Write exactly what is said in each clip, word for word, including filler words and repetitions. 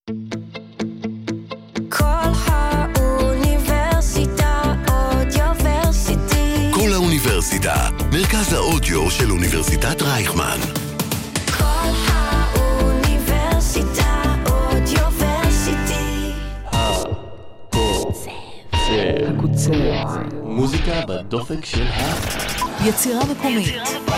כל האוניברסיטה, מרכז האודיו של אוניברסיטת רייכמן. כל האוניברסיטה אודיוורסיטי. הקוצב. מוזיקה בדופק של ה... יצירה מקומית.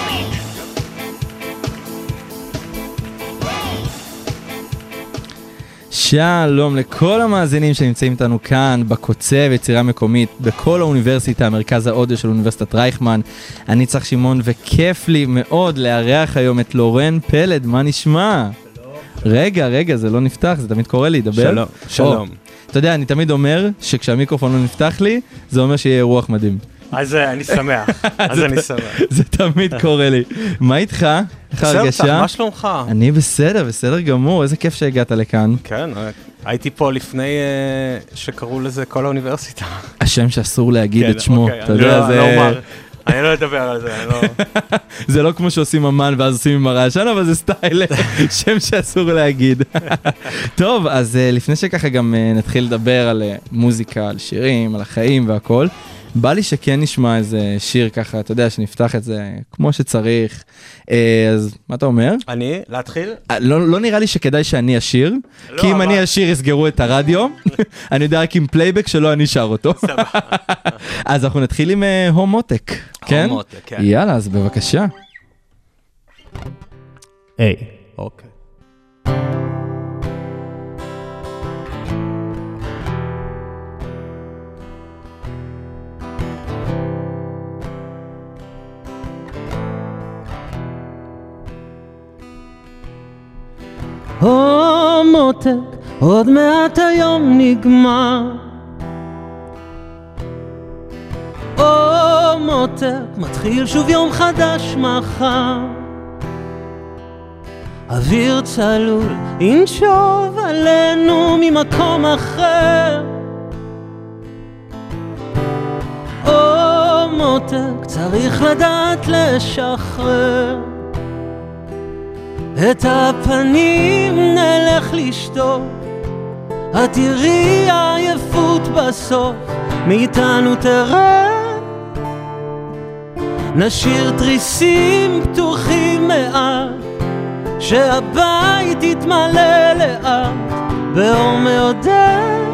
שלום לכל המאזינים שנמצאים איתנו כאן בקוצב, יצירה מקומית בכל האוניברסיטה, מרכז האודיו של אוניברסיטת רייכמן. אני צריך שמעון וכיף לי מאוד לארח היום את לורן פלד, מה נשמע? רגע, רגע, זה לא נפתח, זה תמיד קורה לי, דבר. שלום, שלום. אתה יודע, אני תמיד אומר שכשהמיקרופון לא נפתח לי, זה אומר שיהיה רוח מדהים. אז אני שמח, אז אני שמח. זה תמיד קורה לי. מה איתך? איך הרגשה? מה שלומך? אני בסדר, בסדר גמור, איזה כיף שהגעת לכאן. כן, הייתי פה לפני שקראו לזה כל האוניברסיטה. השם שאסור להגיד את שמו, אתה יודע, זה... אני לא אדבר על זה, אני לא... זה לא כמו שעושים אמן ואז עושים עם הרעשן, אבל זה סטייל, שם שאסור להגיד. טוב, אז לפני שככה גם נתחיל לדבר על מוזיקה, על שירים, על החיים והכל, בא לי שכן נשמע איזה שיר ככה, אתה יודע, שנפתח את זה כמו שצריך. אז מה אתה אומר? אני? להתחיל? לא, לא נראה לי שכדאי שאני אשיר, לא, כי אם אבל... אני אשיר יסגרו את הרדיו, אני יודע רק עם פלייבק שלא אני שר אותו. אז אנחנו נתחיל עם הומוטק, כן? הומוטק, כן. יאללה, אז בבקשה. היי. אוקיי. הומוטק, עוד מעט היום נגמר. הומוטק, מתחיל שוב יום חדש מחר. אוויר צלול ינשוב עלינו ממקום אחר. הומוטק, צריך לדעת לשחרר. את הפנים נלך לשתות, את תראי עייפות בסוף, מאיתנו תראה. נשאיר תריסים פתוחים מעט, שהבית יתמלא לאט, באור מעודד.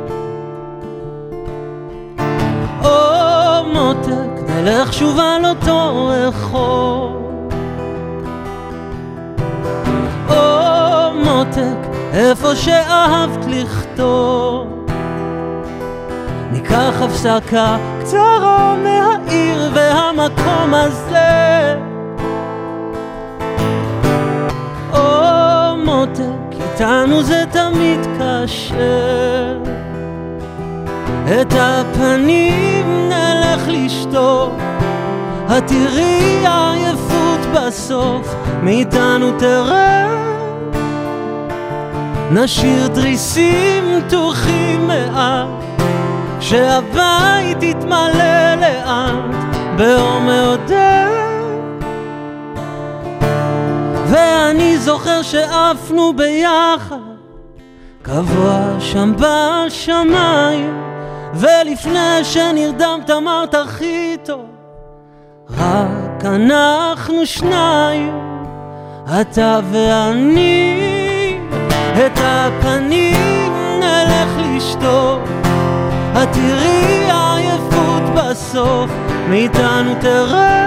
או מותק, נלך שוב על אותו רחוב. מותק, איפה שאהבת לכתוב. ניקח הפסקה קצרה מהעיר והמקום הזה. או מותק, איתנו זה תמיד קשה. את הפנים נלך לשתות, התראי עייפות בסוף, מאיתנו תראה. נשאיר דריסים תוחים מעט, שהבית יתמלא לאט, באור מעודד. ואני זוכר שאפנו ביחד, קבוע שם בשמיים, ולפני שנרדמת אמרת הכי טוב, רק אנחנו שניים, אתה ואני. את הפנים נלך לשתות, את תראי עייפות בסוף, מאיתנו תראה.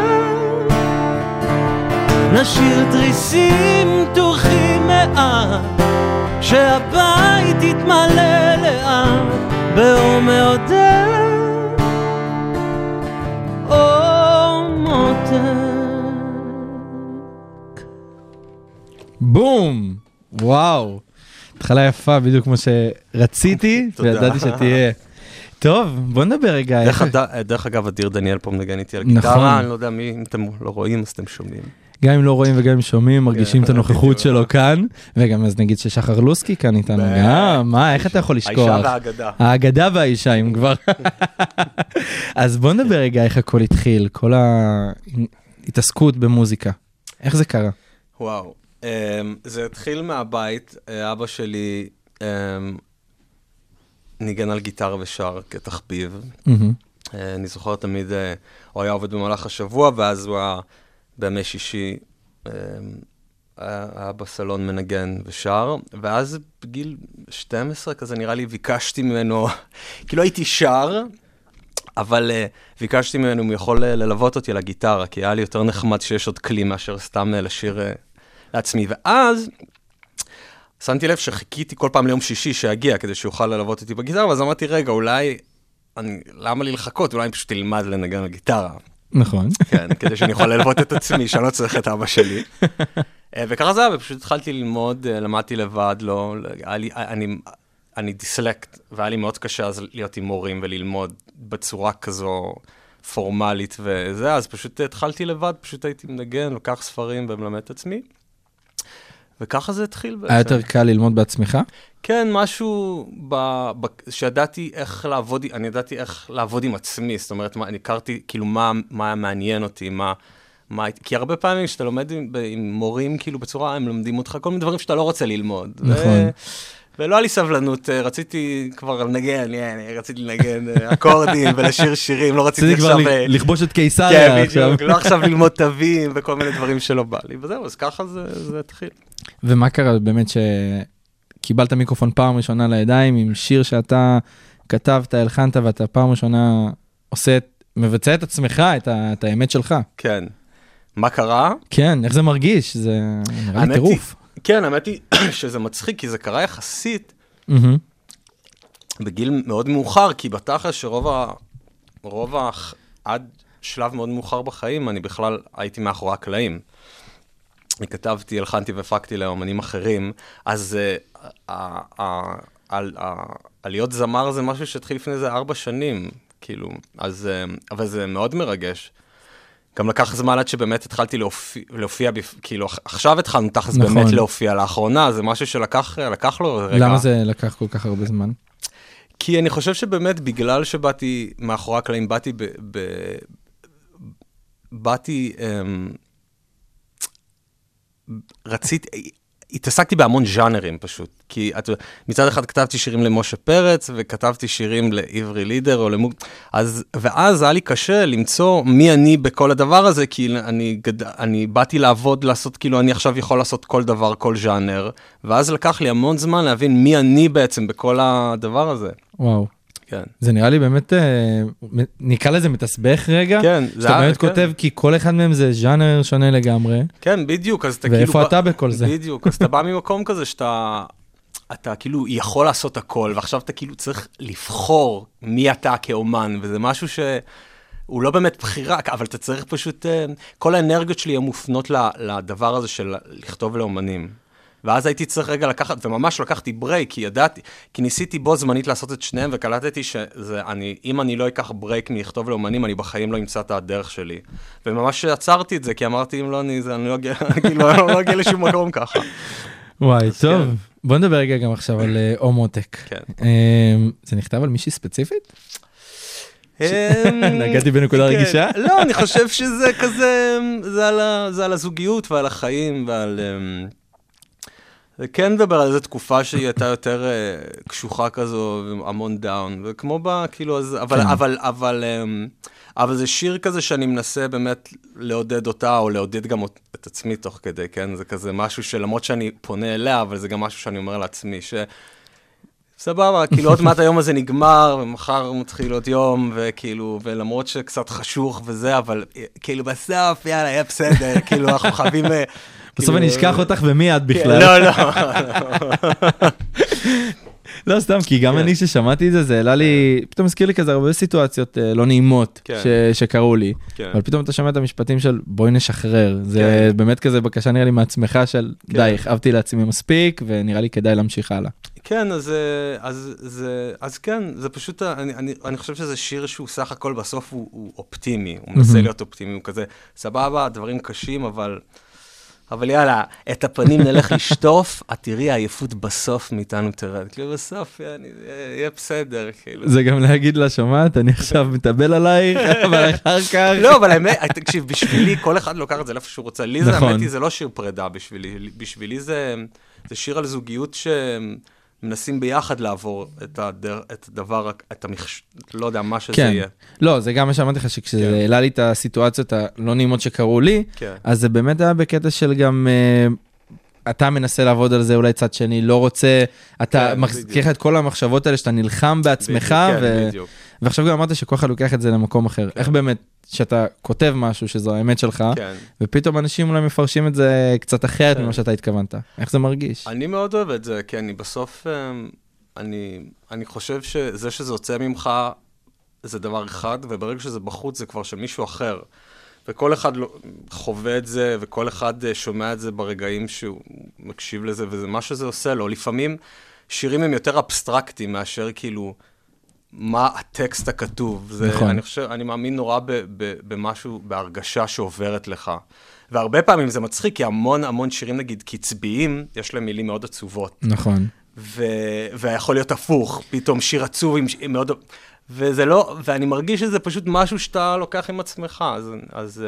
נשאיר תריסים תוחים מעט, שהבית יתמלא לאט, באור מעודד. או מותק. בום! וואו! התחלה יפה, בדיוק כמו שרציתי, וידעתי שתהיה. טוב, בוא נדבר רגע. דרך אגב, אדיר דניאל פה מנגן איתי על גיטרה, אני לא יודע מי, אם אתם לא רואים, אז אתם שומעים. גם אם לא רואים וגם אם שומעים, מרגישים את הנוכחות שלו כאן, וגם אז נגיד ששחר לוסקי כאן איתנו. גם, מה, איך אתה יכול לשכוח? האישה והאגדה. האגדה והאישה, אם כבר. אז בוא נדבר רגע איך הכל התחיל, כל ההתעסקות במוזיקה. איך זה קרה? וואו. זה התחיל מהבית, אבא שלי ניגן על גיטרה ושר כתחביב. מהמם. אני זוכר תמיד, הוא היה עובד במהלך השבוע, ואז הוא היה בימי שישי, היה בסלון מנגן ושר, ואז בגיל שתים עשרה כזה נראה לי ביקשתי ממנו, כאילו הייתי שר, אבל uh, ביקשתי ממנו, הוא יכול uh, ללוות אותי לגיטרה, כי היה לי יותר נחמד שיש עוד כלי מאשר סתם uh, לשיר uh, לעצמי. ואז שמתי לב שחיכיתי כל פעם ליום שישי שיגיע, כדי שיוכל ללוות אותי בגיטרה, ואז אמרתי, רגע, אולי, אני, למה לי לחכות? אולי אני פשוט תלמד לנגן לגיטרה. נכון. כן, כדי שאני יכול ללוות את עצמי, שאני לא צריך את אבא שלי. וככה זה היה, ופשוט התחלתי ללמוד, למדתי לבד, לא, אני, אני, אני דיסלקט, והיה לי מאוד קשה אז להיות עם מורים וללמוד בצורה כזו פורמלית וזה, אז פשוט התחלתי לבד, פשוט הייתי מנגן, לוקח ספרים ומלמד את עצמי, וככה זה התחיל בעצם. היה יותר קל ללמוד בעצמך? כן, משהו ב, ב, שידעתי איך לעבוד, אני ידעתי איך לעבוד עם עצמי, זאת אומרת, מה, אני הכרתי כאילו מה, מה מעניין אותי, מה... מה, כי הרבה פעמים כשאתה לומד עם, עם מורים, כאילו בצורה, הם לומדים אותך כל מיני דברים שאתה לא רוצה ללמוד. נכון. ו, ולא היה לי סבלנות, רציתי כבר לנגן, רציתי לנגן אקורדים ולשיר שירים, לא רציתי עכשיו... רציתי כבר לכבוש את קיסריה. כן, בדיוק, לא עכשיו ללמוד תווים וכל מיני דברים שלא בא לי, וזהו, אז ככה זה, זה התחיל. ומה קרה באמת שקיבלת מיקרופון פעם ראשונה לידיים עם שיר שאתה כתבת, הלחנת, ואתה פעם ראשונה עושה, מבצע את עצמך, את, ה, את האמת שלך. כן. מה קרה? כן, איך זה מרגיש? זה נראה לי טירוף. כן, האמת היא שזה מצחיק, כי זה קרה יחסית בגיל מאוד מאוחר, כי בתכל'ס שרוב ה... רוב ה... עד שלב מאוד מאוחר בחיים, אני בכלל הייתי מאחורי הקלעים. אני כתבתי, הלחנתי והפקתי לאמנים אחרים, אז על להיות זמר זה משהו שהתחיל לפני זה ארבע שנים, כאילו, אז, אבל זה מאוד מרגש. גם לקח זמן עד שבאמת התחלתי להופיע, להופיע כאילו, עכשיו התחלנו תכלס נכון. באמת להופיע לאחרונה, זה משהו שלקח לקח לו רגע. למה זה לקח כל כך הרבה זמן? כי אני חושב שבאמת, בגלל שבאתי מאחורי הקלעים, באתי ב... ב באתי... אמ, רציתי... התעסקתי בהמון ז'אנרים פשוט, כי את, מצד אחד כתבתי שירים למשה פרץ, וכתבתי שירים לעברי לידר, או למוג... אז, ואז היה לי קשה למצוא מי אני בכל הדבר הזה, כי אני, גד... אני באתי לעבוד, לעשות, כאילו אני עכשיו יכול לעשות כל דבר, כל ז'אנר, ואז לקח לי המון זמן להבין מי אני בעצם בכל הדבר הזה. וואו. כן. זה נראה לי באמת, נקרא לזה מתסבך רגע, כן, שאתה באמת כותב, כי כל אחד מהם זה ז'אנר שונה לגמרי. כן, בדיוק, אז אתה כאילו... ואיפה כאילו... אתה בכל זה? בדיוק, אז אתה בא ממקום כזה שאתה, אתה כאילו יכול לעשות הכל, ועכשיו אתה כאילו צריך לבחור מי אתה כאומן, וזה משהו שהוא לא באמת בחירה, אבל אתה צריך פשוט, כל האנרגיות שלי הן מופנות לדבר הזה של לכתוב לאומנים. ואז הייתי צריך רגע לקחת, וממש לקחתי ברייק, כי ידעתי, כי ניסיתי בו זמנית לעשות את שניהם, וקלטתי שאם אני לא אקח ברייק מלכתוב לאומנים, אני בחיים לא אמצא את הדרך שלי. וממש עצרתי את זה, כי אמרתי, אם לא, אני לא אגיע לשום מקום ככה. וואי, טוב. בוא נדבר רגע גם עכשיו על אומוטק. זה נכתב על מישהי ספציפית? נגעתי בנקודה רגישה? לא, אני חושב שזה כזה, זה על הזוגיות ועל החיים ועל... וכן מדבר על איזו תקופה שהיא הייתה יותר uh, קשוחה כזו, המון דאון, וכמו בה, כאילו, אז, אבל, כן. אבל, אבל, um, אבל זה שיר כזה שאני מנסה באמת לעודד אותה, או לעודד גם את עצמי תוך כדי, כן? זה כזה משהו שלמרות שאני פונה אליה, אבל זה גם משהו שאני אומר לעצמי, ש... סבבה, כאילו עוד מעט היום הזה נגמר, ומחר מתחיל עוד יום, וכאילו, ולמרות שקצת חשוך וזה, אבל כאילו בסוף, יאללה, יהיה בסדר, כאילו אנחנו חייבים... בסוף אני אשכח אותך ומי את בכלל. לא, לא. לא, סתם, כי גם אני ששמעתי את זה, זה העלה לי, פתאום הזכיר לי כזה הרבה סיטואציות לא נעימות שקראו לי, אבל פתאום אתה שומע את המשפטים של בואי נשחרר, זה באמת כזה בקשה נראה לי מעצמך של די, הכאבתי לעצמי מספיק, ונראה לי כדאי להמשיך הלאה. כן, אז, אז, זה, אז כן, זה פשוט, אני, אני, אני חושב שזה שיר שהוא סך הכל בסוף הוא, הוא אופטימי, הוא מנסה להיות אופטימי, הוא כזה, סבבה, דברים קשים, אבל, אבל יאללה, את הפנים נלך לשטוף, את תראי העייפות בסוף מאיתנו תרד, כאילו בסוף, יאללה, יהיה בסדר, כאילו. זה גם להגיד לה, שומעת, אני עכשיו מטבל עלייך, אבל אחר כך... לא, אבל האמת, תקשיב, בשבילי, כל אחד לוקח את זה לאיפה שהוא רוצה, לי זה, האמת היא, זה לא שיר פרידה בשבילי, בשבילי זה, זה שיר על זוגיות ש... מנסים ביחד לעבור את, הדר, את הדבר, את המחש... לא יודע, מה שזה כן. יהיה. לא, זה גם מה שאמרתי לך, שכשזה כן. העלה לי את הסיטואציות הלא נעימות שקרו לי, כן. אז זה באמת היה בקטע של גם, uh, אתה מנסה לעבוד על זה, אולי צד שני, לא רוצה, אתה כן, מחזיק לך את כל המחשבות האלה, שאתה נלחם בעצמך, בדיוק, ו... כן, בדיוק. ועכשיו גם אמרת שכל אחד לוקח את זה למקום אחר. איך באמת, שאתה כותב משהו שזו האמת שלך, כן. ופתאום אנשים אולי מפרשים את זה קצת אחרת כן. ממה שאתה התכוונת. איך זה מרגיש? אני מאוד אוהב את זה, כי אני בסוף, אני, אני חושב שזה שזה יוצא ממך, זה דבר אחד, וברגע שזה בחוץ זה כבר של מישהו אחר. וכל אחד חווה את זה, וכל אחד שומע את זה ברגעים שהוא מקשיב לזה, וזה מה שזה עושה לו. לפעמים שירים הם יותר אבסטרקטיים מאשר כאילו, מה הטקסט הכתוב. זה, נכון. אני חושב, אני מאמין נורא ב, ב, במשהו, בהרגשה שעוברת לך. והרבה פעמים זה מצחיק, כי המון המון שירים, נגיד, קצביים, יש להם מילים מאוד עצובות. נכון. ו... ויכול להיות הפוך, פתאום שיר עצוב עם... עם מאוד... וזה לא, ואני מרגיש שזה פשוט משהו שאתה לוקח עם עצמך, אז, אז,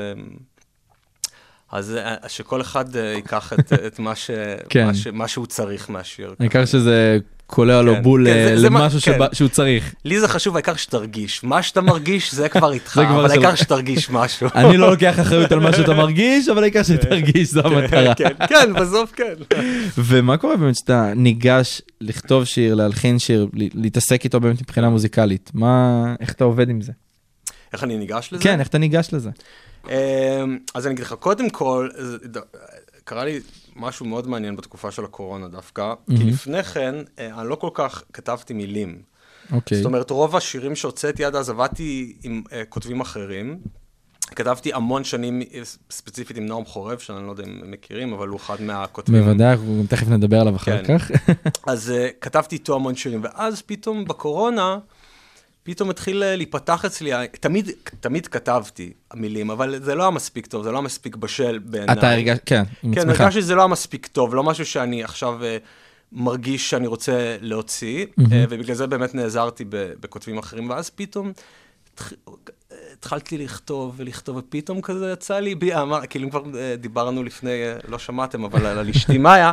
אז שכל אחד ייקח את, את מה, ש... כן. מה, ש... מה שהוא צריך מהשיר. העיקר שזה קולע לו כן, בול כן, זה- זה מה- למשהו כן. שבא- שהוא צריך. לי זה חשוב, העיקר שתרגיש. מה שאתה מרגיש, זה כבר איתך, זה כבר אבל שלך. העיקר שתרגיש משהו. אני לא לוקח אחריות על מה שאתה מרגיש, אבל העיקר שתרגיש, זו המטרה. כן, כן, בסוף כן. ומה קורה באמת שאתה ניגש לכתוב שיר, להלחין שיר, ל- להתעסק איתו באמת מבחינה מוזיקלית? מה, איך אתה עובד עם זה? איך אני ניגש לזה? כן, איך אתה ניגש לזה? אז אני אגיד לך, קודם כל, זה- ד- קרה לי משהו מאוד מעניין בתקופה של הקורונה דווקא, כי לפני כן, אה, אני לא כל כך כתבתי מילים. אוקיי. זאת אומרת, רוב השירים שהוצאתי עד אז עבדתי עם uh, כותבים אחרים. כתבתי המון שנים, ספציפית עם נועם חורב, שאני לא יודע אם הם מכירים, אבל הוא אחד מהכותבים. בוודאי, אנחנו תכף נדבר עליו אחר כן. כך. אז uh, כתבתי איתו המון שירים, ואז פתאום בקורונה, פתאום התחיל uh, להיפתח אצלי, תמיד, תמיד כתבתי המילים, אבל זה לא היה מספיק טוב, זה לא היה מספיק בשל בעיניי. אתה הרגש, כן, עם כן, עצמך. הרגשתי שזה לא היה מספיק טוב, לא משהו שאני עכשיו... Uh, מרגיש שאני רוצה להוציא, ובגלל זה באמת נעזרתי בכותבים אחרים, ואז פתאום התחלתי לכתוב ולכתוב, ופתאום כזה יצא לי בי, אמר, כאילו כבר דיברנו לפני, לא שמעתם, אבל על אשתי מאיה,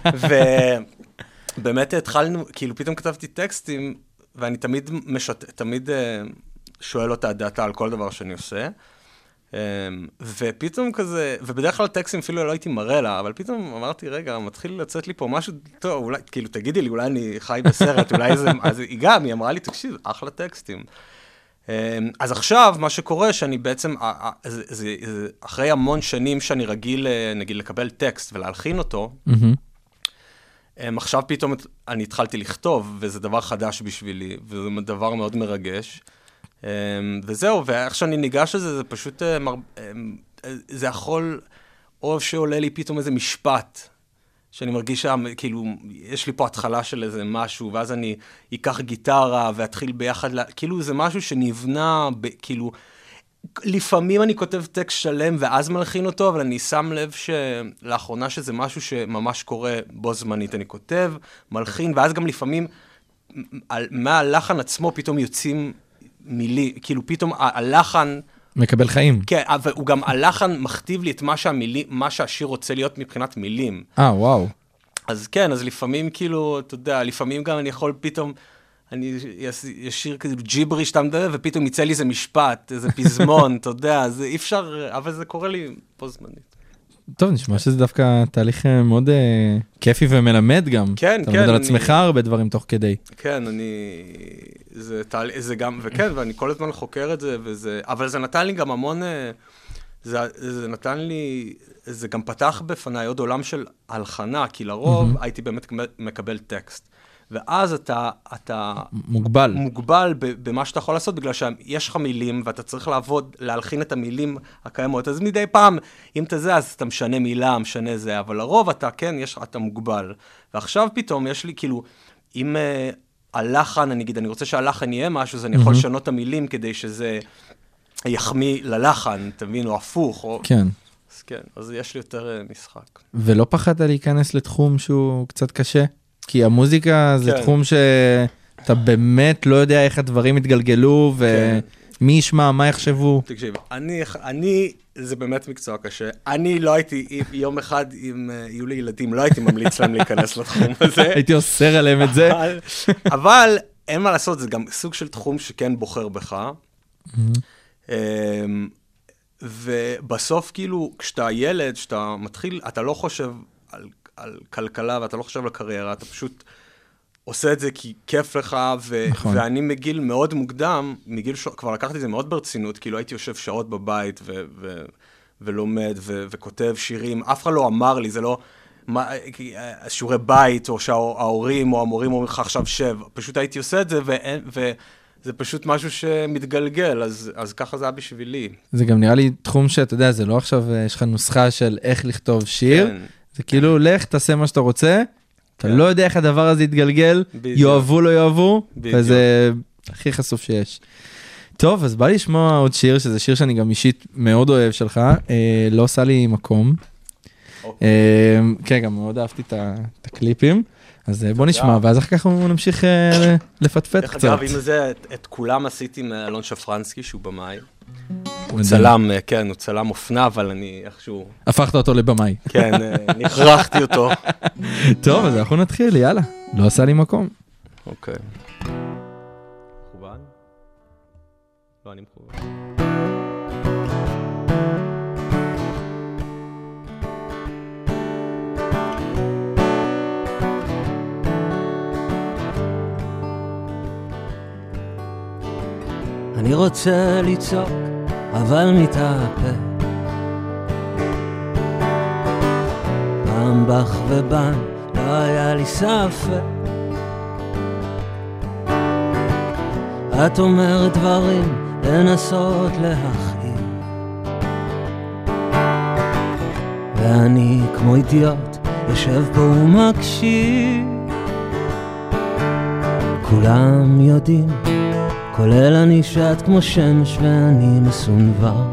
ובאמת התחלנו, כאילו פתאום כתבתי טקסטים, ואני תמיד משת... תמיד שואל אותה דעתה על כל דבר שאני עושה, ופתאום כזה, ובדרך כלל טקסטים אפילו לא הייתי מראה לה, אבל פתאום אמרתי, רגע, מתחיל לצאת לי פה משהו, טוב, אולי, כאילו, תגידי לי, אולי אני חי בסרט, אולי זה, אז היא גם, היא אמרה לי, תקשיב, אחלה טקסטים. אז עכשיו, מה שקורה, שאני בעצם, זה, זה, זה, אחרי המון שנים שאני רגיל, נגיד, לקבל טקסט ולהלחין אותו, עכשיו פתאום אני התחלתי לכתוב, וזה דבר חדש בשבילי, וזה דבר מאוד מרגש. וזהו, ואיך שאני ניגש לזה, זה פשוט, זה יכול, או שעולה לי פתאום איזה משפט, שאני מרגיש שם, כאילו, יש לי פה התחלה של איזה משהו, ואז אני אקח גיטרה ואתחיל ביחד, כאילו זה משהו שנבנה, כאילו, לפעמים אני כותב טקסט שלם ואז מלחין אותו, אבל אני שם לב שלאחרונה שזה משהו שממש קורה בו זמנית, אני כותב, מלחין, ואז גם לפעמים, מהלחן עצמו פתאום יוצאים, מילי, כאילו פתאום הלחן... מקבל חיים. כן, אבל הוא גם הלחן מכתיב לי את מה שהמילים, מה שהשיר רוצה להיות מבחינת מילים. אה, וואו. אז כן, אז לפעמים כאילו, אתה יודע, לפעמים גם אני יכול פתאום, אני ישיר כזה ג'יברי שאתה מדבר, ופתאום יצא לי איזה משפט, איזה פזמון, אתה יודע, זה אי אפשר, אבל זה קורה לי פה זמנית. טוב, נשמע שזה דווקא תהליך מאוד כיפי ומלמד גם. כן, כן. אתה עובד על עצמך הרבה דברים תוך כדי. כן, אני... זה תהליך, זה גם, וכן, ואני כל הזמן חוקר את זה, וזה... אבל זה נתן לי גם המון... זה, זה נתן לי... זה גם פתח בפניי עוד עולם של הלחנה, כי לרוב הייתי באמת מקבל טקסט. ואז אתה... אתה מוגבל. מוגבל במה שאתה יכול לעשות, בגלל שיש לך מילים, ואתה צריך לעבוד, להלחין את המילים הקיימות. אז מדי פעם, אם אתה זה, אז אתה משנה מילה, משנה זה, אבל לרוב אתה, כן, יש, אתה מוגבל. ועכשיו פתאום יש לי, כאילו, אם uh, הלחן, אני אגיד, אני רוצה שהלחן יהיה משהו, אז אני יכול לשנות את המילים כדי שזה יחמיא ללחן, תבין, או הפוך. או... כן. אז כן, אז יש לי יותר uh, משחק. ולא פחדת להיכנס לתחום שהוא קצת קשה? כי המוזיקה זה כן. תחום שאתה באמת לא יודע איך הדברים התגלגלו, ו... כן. מי ישמע, מה יחשבו? תקשיב, אני, אני, זה באמת מקצוע קשה. אני לא הייתי, יום אחד, אם יהיו לי ילדים, לא הייתי ממליץ להם להיכנס לתחום הזה. הייתי אוסר עליהם את זה. אבל, אבל אין מה לעשות, זה גם סוג של תחום שכן בוחר בך. ובסוף, כאילו, כשאתה ילד, כשאתה מתחיל, אתה לא חושב על, על כלכלה, ואתה לא חושב על קריירה, אתה פשוט עושה את זה כי כיף לך, ו- נכון. ואני מגיל מאוד מוקדם, מגיל ש... כבר לקחתי את זה מאוד ברצינות, כאילו הייתי יושב שעות בבית, ו- ו- ולומד, ו- וכותב שירים, אף אחד לא אמר לי, זה לא מה, שיעורי בית, או שההורים או המורים אומרים לך עכשיו שב, פשוט הייתי עושה את זה, ו- וזה פשוט משהו שמתגלגל, אז, אז ככה זה היה בשבילי. זה גם נראה לי תחום שאתה יודע, זה לא עכשיו, יש לך נוסחה של איך לכתוב שיר, כן. זה כאילו, לך, תעשה מה שאתה רוצה, אתה לא יודע איך הדבר הזה יתגלגל, יאהבו לא יאהבו, וזה הכי חשוף שיש. טוב, אז בא לי לשמוע עוד שיר, שזה שיר שאני גם אישית מאוד אוהב שלך, לא עושה לי מקום. כן, גם מאוד אהבתי את הקליפים, אז בוא נשמע, ואז אחר כך נמשיך לפטפט קצת. אגב, אם זה, את כולם עשיתי עם אלון שפרנסקי, שהוא במאי. הוא צלם, כן, הוא צלם אופנה, אבל אני איכשהו... הפכת אותו לבמאי. כן, נכרחתי אותו. טוב, אז אנחנו נתחיל, יאללה. לא עשה לי מקום. אוקיי. מכוון? לא, אני מכוון. אני רוצה לצעוק, אבל מתאפק. פעם בך ובן, לא היה לי ספק. את אומרת דברים, לנסות להכאיב. ואני כמו אידיוט, יושב פה ומקשיב. כולם יודעים, כולל אני שאת כמו שמש ואני מסונבר.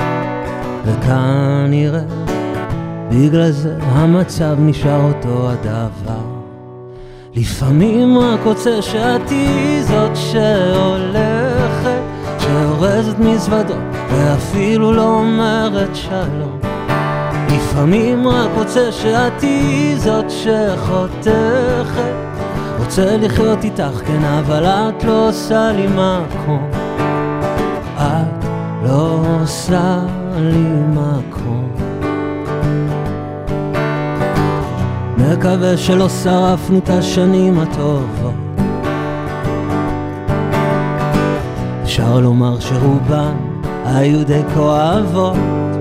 וכנראה בגלל זה המצב נשאר אותו הדבר. לפעמים רק רוצה שאת תהיי זאת שהולכת, שאורזת מזוודות ואפילו לא אומרת שלום. לפעמים רק רוצה שאת תהיי זאת שחותכת, רוצה לחיות איתך כן, אבל את לא עושה לי מקום. את לא עושה לי מקום. מקווה שלא שרפנו את השנים הטובות. אפשר לומר שרובן היו די כואבות.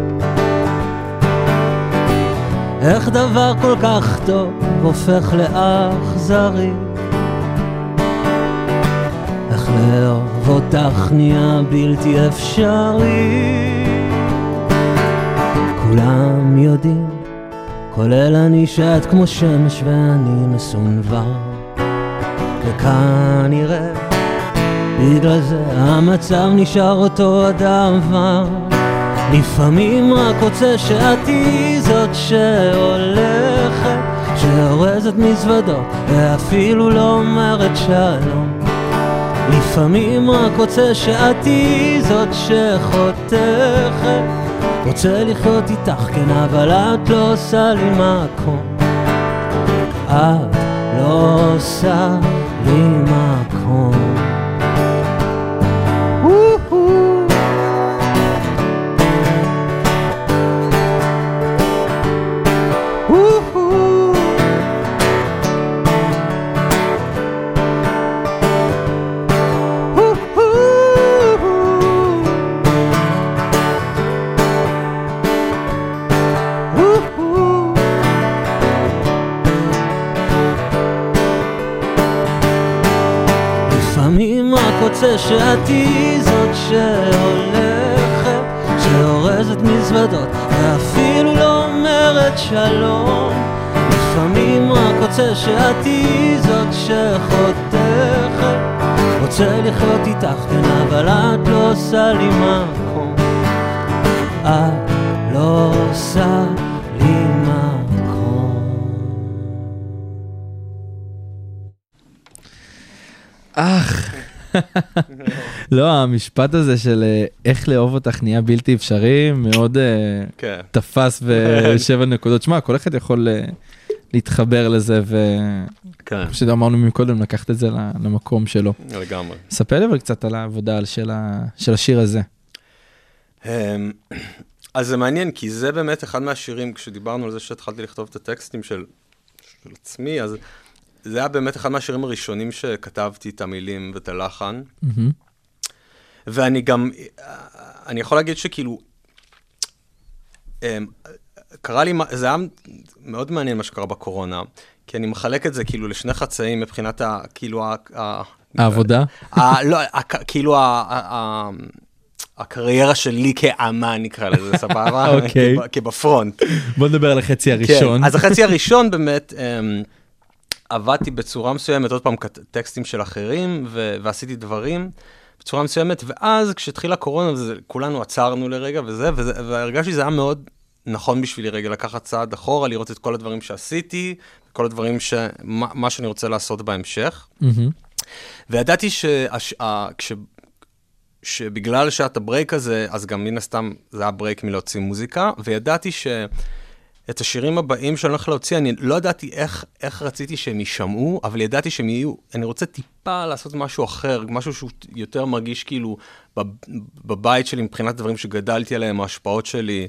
איך דבר כל כך טוב הופך לאכזרי. איך לאהוב אותך נהיה בלתי אפשרי. כולם יודעים, כולל אני שאת כמו שמש ואני מסונבר. וכנראה בגלל זה המצב נשאר אותו הדבר. לפעמים רק רוצה שאת תהיי זאת שהולכת, שאורזת מזוודות ואפילו לא אומרת שלום. לפעמים רק רוצה שאת תהיי זאת שחותכת, רוצה לחיות איתך כן, אבל את לא עושה לי מקום. את לא עושה לי מקום. רוצה שאת תהיי זאת שהולכת, שאורזת מזוודות ואפילו לא אומרת שלום. לפעמים רק רוצה שאת תהיי זאת שחותכת, רוצה לחיות איתך כן, אבל את לא עושה לי מקום. את לא עושה לי מקום. אך לא, המשפט הזה של אה, איך לאהוב אותך נהיה בלתי אפשרי, מאוד אה, כן. תפס ושבע נקודות. שמע, כל אחד יכול אה, להתחבר לזה, כן. וכמו שאמרנו מקודם, לקחת את זה למקום שלו. לגמרי. ספר לי אבל קצת על העבודה על של, ה, של השיר הזה. אמ, אז זה מעניין, כי זה באמת אחד מהשירים, כשדיברנו על זה שהתחלתי לכתוב את הטקסטים של, של עצמי, אז זה היה באמת אחד מהשירים הראשונים שכתבתי את המילים ואת הלחן. Mm-hmm. ואני גם, אני יכול להגיד שכאילו, קרה לי, זה היה מאוד מעניין מה שקרה בקורונה, כי אני מחלק את זה כאילו לשני חצאים מבחינת ה, כאילו, ה, העבודה? ה, לא, ה, כאילו, ה, ה, הקריירה שלי כאמן, נקרא לזה, סבבה? אוקיי. כבפרונט. בוא נדבר על החצי הראשון. כן, אז החצי הראשון באמת, עבדתי בצורה מסוימת, עוד פעם טקסטים של אחרים, ועשיתי דברים בצורה מסוימת, ואז כשהתחילה הקורונה, כולנו עצרנו לרגע וזה, והרגשתי שזה היה מאוד נכון בשבילי רגע לקחת צעד אחורה, לראות את כל הדברים שעשיתי, כל הדברים ש... מה שאני רוצה לעשות בהמשך. וידעתי ש... כש... שבגלל שאת הברייק הזה, אז גם מן הסתם זה היה ברייק מלהוציא מוזיקה, וידעתי שאת השירים הבאים שאני הולך להוציא, אני לא ידעתי איך, איך רציתי שהם יישמעו, אבל ידעתי שהם יהיו, אני רוצה טיפה לעשות משהו אחר, משהו שהוא יותר מרגיש כאילו בבית שלי, מבחינת דברים שגדלתי עליהם, ההשפעות שלי.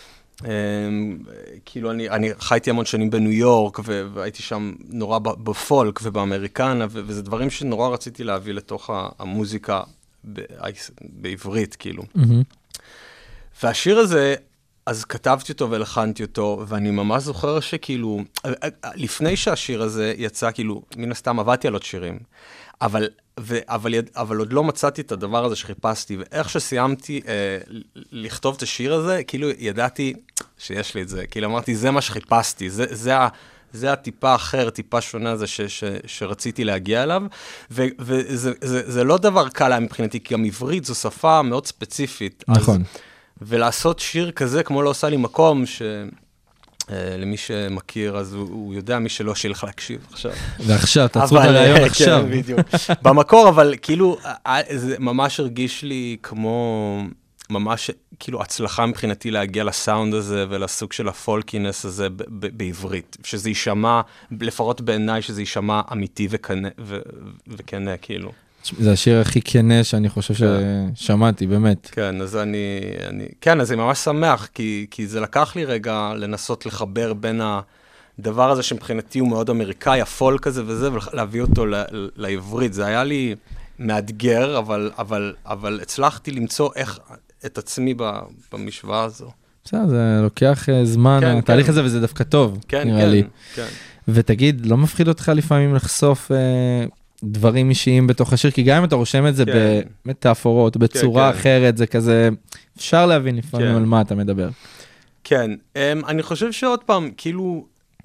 כאילו אני, אני חייתי המון שנים בניו יורק, והייתי שם נורא בפולק ובאמריקנה, וזה דברים שנורא רציתי להביא לתוך המוזיקה, בעברית, כאילו. והשיר הזה, אז כתבתי אותו ולחנתי אותו, ואני ממש זוכר שכאילו, לפני שהשיר הזה יצא, כאילו, מן הסתם עבדתי על עוד שירים, אבל, אבל, אבל עוד לא מצאתי את הדבר הזה שחיפשתי, ואיך שסיימתי אה, לכתוב את השיר הזה, כאילו ידעתי שיש לי את זה, כאילו אמרתי, זה מה שחיפשתי, זה, זה ה... זה הטיפה אחר, טיפה שונה הזה ש, ש, שרציתי להגיע אליו, ו, וזה זה, זה לא דבר קל מבחינתי, כי גם עברית זו שפה מאוד ספציפית. נכון. אז, ולעשות שיר כזה, כמו לא עושה לי מקום, ש... למי שמכיר, אז הוא, הוא יודע, מי שלא שילך להקשיב עכשיו. ועכשיו, תעצרו את הרעיון עכשיו. כן, בדיוק. במקור, אבל כאילו, זה ממש הרגיש לי כמו... ממש כאילו הצלחה מבחינתי להגיע לסאונד הזה ולסוג של הפולקינס הזה ב- ב- בעברית, שזה יישמע, לפחות בעיניי שזה יישמע אמיתי וכנה, ו- וכנה כאילו. זה השיר הכי כנה שאני חושב ששמעתי, באמת. כן, אז אני, אני כן, אז אני ממש שמח, כי, כי זה לקח לי רגע לנסות לחבר בין הדבר הזה שמבחינתי הוא מאוד אמריקאי, הפולק הזה וזה, ולהביא אותו ל- לעברית. זה היה לי מאתגר, אבל, אבל, אבל הצלחתי למצוא איך... את עצמי במשוואה הזו. בסדר, זה לוקח זמן, כן, התהליך כן. הזה, וזה דווקא טוב, כן, נראה כן, לי. כן. ותגיד, לא מפחיד אותך לפעמים לחשוף אה, דברים אישיים בתוך השיר, כי גם אם אתה רושם את זה כן. במטאפורות, בצורה כן, אחרת, זה כזה, אפשר להבין לפעמים כן. על מה אתה מדבר. כן, um, אני חושב שעוד פעם, כאילו, um,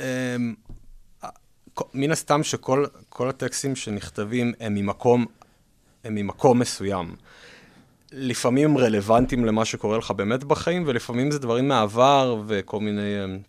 מן הסתם שכל כל הטקסטים שנכתבים הם ממקום, הם ממקום מסוים. לפעמים הם רלוונטיים למה שקורה לך באמת בחיים, ולפעמים זה דברים מהעבר וכל מיני...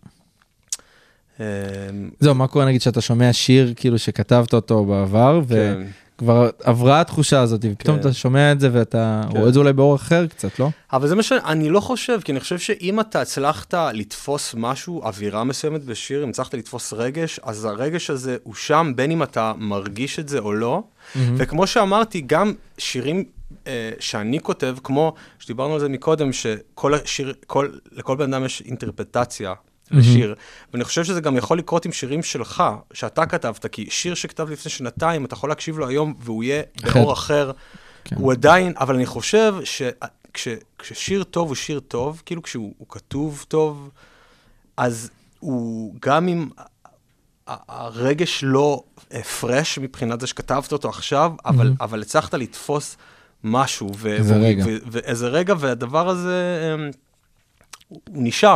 זהו, מה קורה נגיד שאתה שומע שיר כאילו שכתבת אותו בעבר, וכבר עברה התחושה הזאת, ופתאום אתה שומע את זה ואתה רואה את זה אולי באור אחר קצת, לא? אבל זה מה שאני לא חושב, כי אני חושב שאם אתה הצלחת לתפוס משהו, אווירה מסוימת בשיר, אם הצלחת לתפוס רגש, אז הרגש הזה הוא שם, בין אם אתה מרגיש את זה או לא, וכמו שאמרתי, גם שירים... שאני כותב, כמו שדיברנו על זה מקודם, שכל השיר, כל, לכל בן אדם יש אינטרפטציה לשיר, ואני חושב שזה גם יכול לקרות עם שירים שלך, שאתה כתבת, כי שיר שכתב לפני שנתיים, אתה יכול להקשיב לו היום, והוא יהיה באור אחר, הוא עדיין, אבל אני חושב שכששיר טוב הוא שיר טוב, כאילו כשהוא כתוב טוב, אז הוא גם אם הרגש לא פרש מבחינת זה שכתבת אותו עכשיו, אבל הצלחת לתפוס משהו, ואיזה רגע, והדבר הזה הוא נשאר,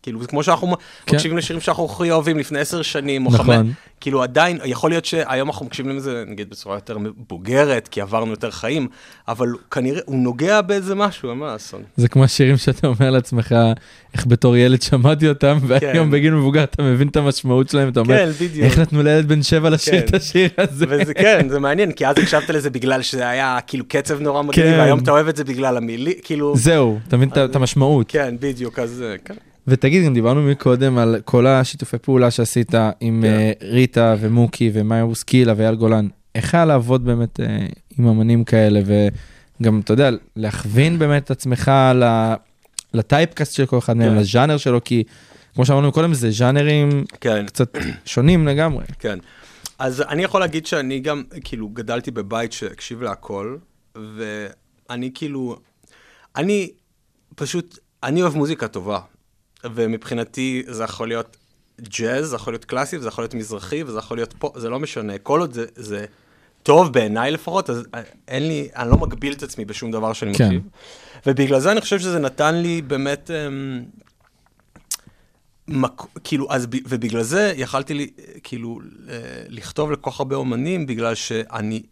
כאילו, זה כמו שאנחנו כן. מקשיבים לשירים שאנחנו הכי אוהבים לפני עשר שנים, או נכון. חמש, כאילו עדיין, יכול להיות שהיום אנחנו מקשיבים לזה, נגיד, בצורה יותר בוגרת, כי עברנו יותר חיים, אבל כנראה, הוא נוגע באיזה משהו, מה אסון? זה כמו השירים שאתה אומר לעצמך, איך בתור ילד שמעתי אותם, והיום בגיל מבוגר אתה מבין את המשמעות שלהם, אתה אומר, כן, בדיוק. איך נתנו לילד בן שבע לשיר כן. את השיר הזה? וזה כן, זה מעניין, כי אז הקשבת לזה בגלל שזה היה כאילו קצב נורא מגניב, כן. והיום אתה אוהב את זה בגלל המילי, כאילו... זהו, אתה מבין את- את המשמעות. כן, בדיוק, אז כן. ותגיד, גם דיברנו מקודם על כל השיתופי פעולה שעשית עם אה, ריטה ומוקי ומאיה בוסקילה ואייל גולן. איך היה לעבוד באמת אה, עם אמנים כאלה, וגם, אתה יודע, להכווין באמת את עצמך ל- לטייפקאסט של כל אחד מהם, כן. לז'אנר שלו, כי כמו שאמרנו קודם, זה ז'אנרים כן. קצת שונים לגמרי. כן. אז אני יכול להגיד שאני גם, כאילו, גדלתי בבית שהקשיב להכל, ואני כאילו, אני פשוט, אני אוהב מוזיקה טובה, ומבחינתי זה יכול להיות ג'אז, זה יכול להיות קלאסי, וזה יכול להיות מזרחי, וזה יכול להיות פה, זה לא משנה, כל עוד זה, זה טוב בעיניי לפחות, אז אין לי, אני לא מגביל את עצמי בשום דבר שאני כן. מקשיב, ובגלל זה אני חושב שזה נתן לי באמת, מק... כאילו, אז, ובגלל זה יכלתי לי, כאילו, לכתוב לכל כך הרבה אומנים, בגלל שאני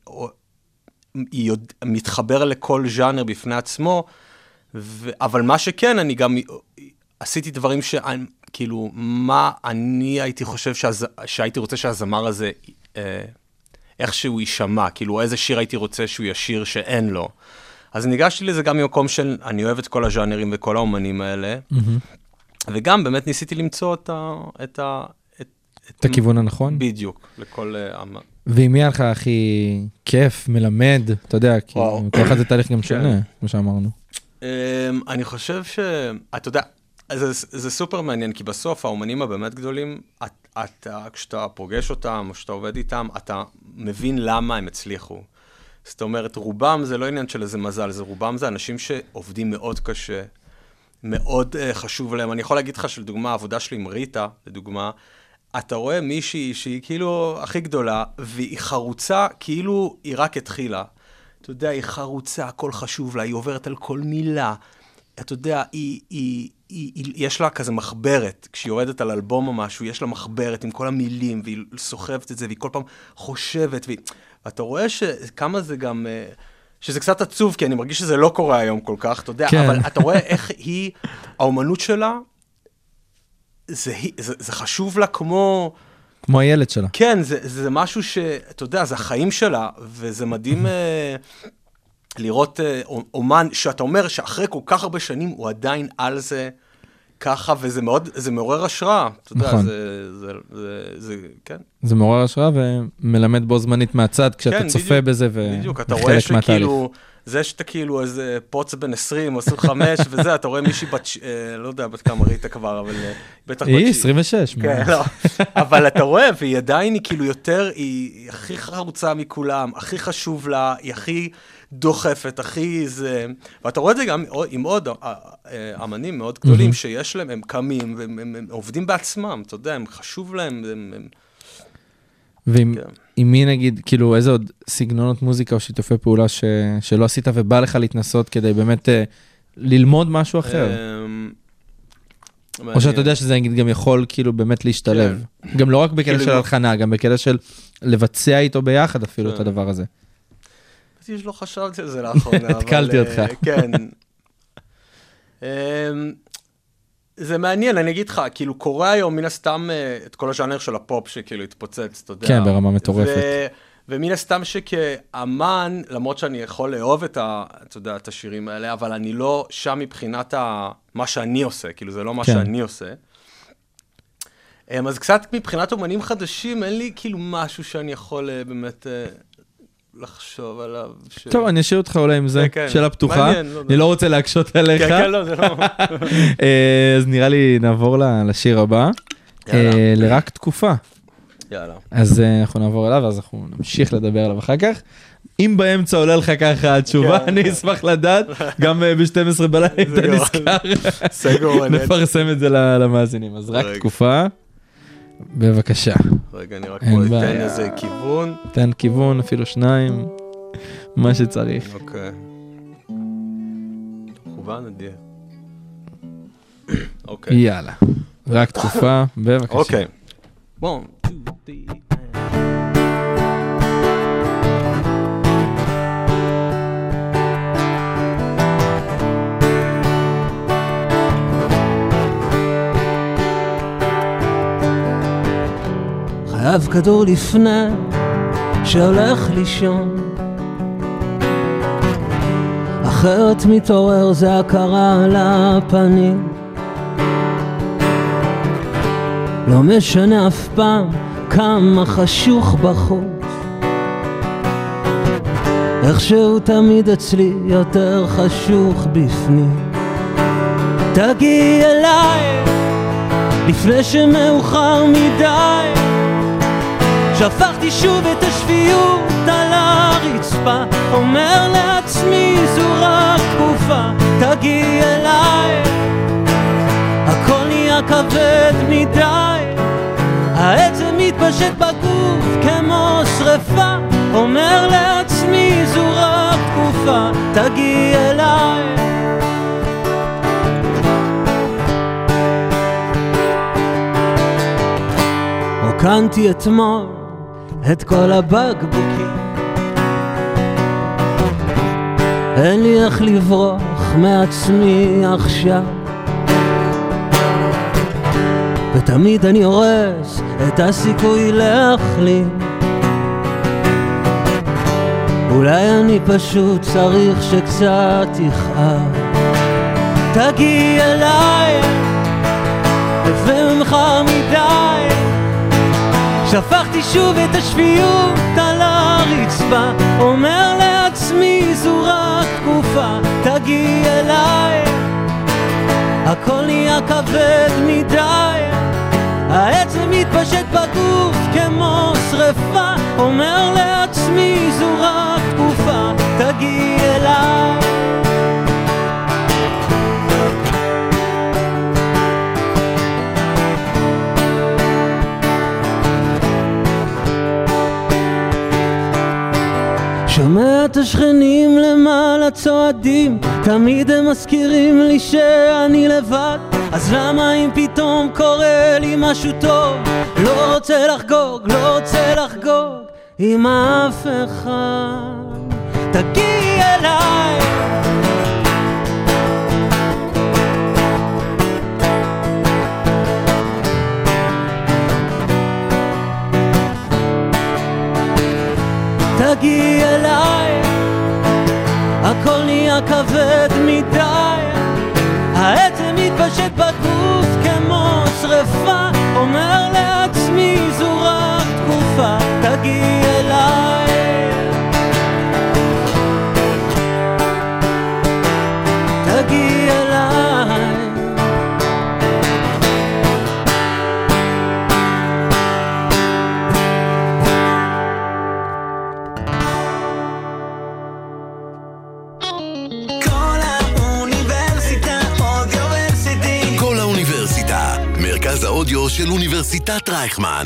יודע, מתחבר לכל ז'אנר בפני עצמו, ו... אבל מה שכן, אני גם עשיתי דברים שאני, כאילו, מה אני הייתי חושב שהז... שהייתי רוצה שהזמר הזה, אה, איכשהו יישמע, כאילו, איזה שיר הייתי רוצה שהוא ישיר שאין לו. אז ניגשתי לזה גם ממקום של, אני אוהב את כל הז'אנרים וכל האומנים האלה, וגם באמת ניסיתי למצוא את ה... את ה... את הכיוון הנכון. בדיוק, לכל... ואם יהיה לך הכי כיף, מלמד, אתה יודע, כי כל אחד זה תהליך גם שונה, כמו שאמרנו. אני חושב ש... אתה יודע, זה סופר מעניין, כי בסוף האומנים הבאמת גדולים, כשאתה פוגש אותם, או שאתה עובד איתם, אתה מבין למה הם הצליחו. זאת אומרת, רובם זה לא עניין של איזה מזל, זה רובם זה אנשים שעובדים מאוד קשה, מאוד uh, חשוב להם. אני יכול להגיד לך שלדוגמה, העבודה שלי עם ריטה, לדוגמה, אתה רואה מישהי שהיא כאילו הכי גדולה, והיא חרוצה כאילו היא רק התחילה. אתה יודע, היא חרוצה, הכל חשוב לה, היא עוברת על כל מילה. אתה יודע, היא, היא, היא, היא, יש לה כזה מחברת, כשהיא יורדת על אלבום או משהו, יש לה מחברת עם כל המילים, והיא סוחבת את זה, והיא כל פעם חושבת, והיא... ואתה רואה שכמה זה גם... שזה קצת עצוב, כי אני מרגיש שזה לא קורה היום כל כך, אתה יודע, כן. אבל אתה רואה איך היא, האומנות שלה, זה, זה, זה חשוב לה כמו... כמו הילד שלה. כן, זה, זה משהו ש... אתה יודע, זה החיים שלה, וזה מדהים לראות אומן, שאתה אומר שאחרי כל כך הרבה שנים, הוא עדיין על זה ככה, וזה מאוד, זה מעורר השראה. אתה יודע, נכון. זה, זה, זה, זה, כן. זה מעורר השראה ומלמד בו זמנית מהצד, כשאתה כן, צופה בדיוק, בזה בדיוק, אתה וחלק רואה מהתהליך. שכאילו, זה שאתה כאילו איזה פוץ בן עשרים או עשרים וחמש וזה, אתה רואה מישהי בת, אה, לא יודע, בת כמה ראית כבר, אבל אה, בטח בת... היא עשרים ושש. כן, לא. אבל אתה רואה, והיא עדיין היא כאילו יותר, היא, היא הכי חרוצה מכולם, הכי חשוב לה, היא הכי דוחפת, הכי זה... ואתה רואה את זה גם עם עוד אמנים מאוד גדולים שיש להם, הם קמים, והם הם, הם עובדים בעצמם, אתה יודע, הם חשוב להם, הם... הם... ועם כן. עם מי נגיד, כאילו איזה עוד סגנונות מוזיקה או שיתופי פעולה ש, שלא עשית ובא לך להתנסות כדי באמת אה, ללמוד משהו אחר? או שאתה יודע שזה נגיד גם יכול כאילו באמת להשתלב. גם לא רק בקטע של הלחנה, גם בקטע של לבצע איתו ביחד אפילו את הדבר הזה. אז לא חשבתי על זה לאחרונה. התקלתי אותך. כן. זה מעניין, אני אגיד לך, כאילו קורה היום מן הסתם את כל הז'אנר של הפופ שכאילו התפוצץ, אתה יודע. כן, ברמה מטורפת. ומן הסתם שכאמן, למרות שאני יכול לאהוב את, ה, אתה יודע, את השירים האלה, אבל אני לא שם מבחינת ה, מה שאני עושה, כאילו זה לא מה כן. שאני עושה. אז קצת מבחינת אומנים חדשים, אין לי כאילו משהו שאני יכול באמת לחשוב עליו. ש... טוב, אני אשאיר אותך אולי עם זה, כן, כן. שאלה פתוחה. מעניין, לא, אני לא רוצה להקשות עליך. כן, כן, לא, זה לא. אז נראה לי נעבור לשיר הבא. יאללה. לרק תקופה. יאללה. אז אנחנו נעבור אליו, אז אנחנו נמשיך לדבר עליו אחר כך. אם באמצע עולה לך ככה התשובה, אני אשמח לדעת, גם ב-שתים עשרה בלילה אתה נזכר. סגור. נפרסם את זה למאזינים. אז רק תקופה, בבקשה. רגע, אני רק פה אתן איזה כיוון. תן כיוון, אפילו שניים, מה שצריך. אוקיי. חובה נדיה. אוקיי. יאללה. רק תקופה, בבקשה. אוקיי. בואו. חייב כדור לפני שהולך לישון, אחרת מתעורר זה הכרה על הפנים. לא משנה אף פעם כמה חשוך בחוץ, איכשהו תמיד אצלי יותר חשוך בפנים. תגיעי אליי לפני שמאוחר מדי, שפכתי שוב את השפיות על הרצפה, אומר לעצמי זו רק תקופה. תגיעי אליי, הכל נהיה כבד מדי, העצם מתפשט בגוף כמו שריפה, אומר לעצמי זו רק תקופה. תגיעי אליי, רוקנתי אתמול את כל הבקבוקים, אין לי איך לברוח מעצמי עכשיו, ותמיד אני הורס את הסיכוי להחלים. אולי אני פשוט צריך שקצת יכאב. תגיעי אליי ומחר מדי, שפכתי שוב את השפיות על הרצפה, אומר לעצמי זו רק תקופה. תגיעי אליי, הכל נהיה כבד מדי, העצם מתפשט בגוף כמו שריפה, אומר לעצמי זו רק תקופה. תגיעי אליי, שומע את השכנים למעלה צועדים, תמיד הם מזכירים לי שאני לבד. אז למה אם פתאום קורה לי משהו טוב, לא רוצה לחגוג, לא רוצה לחגוג עם אף אחד. תגיעי אליי, תגיעי אליי, הכל נהיה כבד מדי, העצם מתפשט בגוף כמו שריפה, אומר לעצמי זו רק תקופה. תגיעי אליי, תגיעי אליי, מרכז האודיו של אוניברסיטת רייכמן.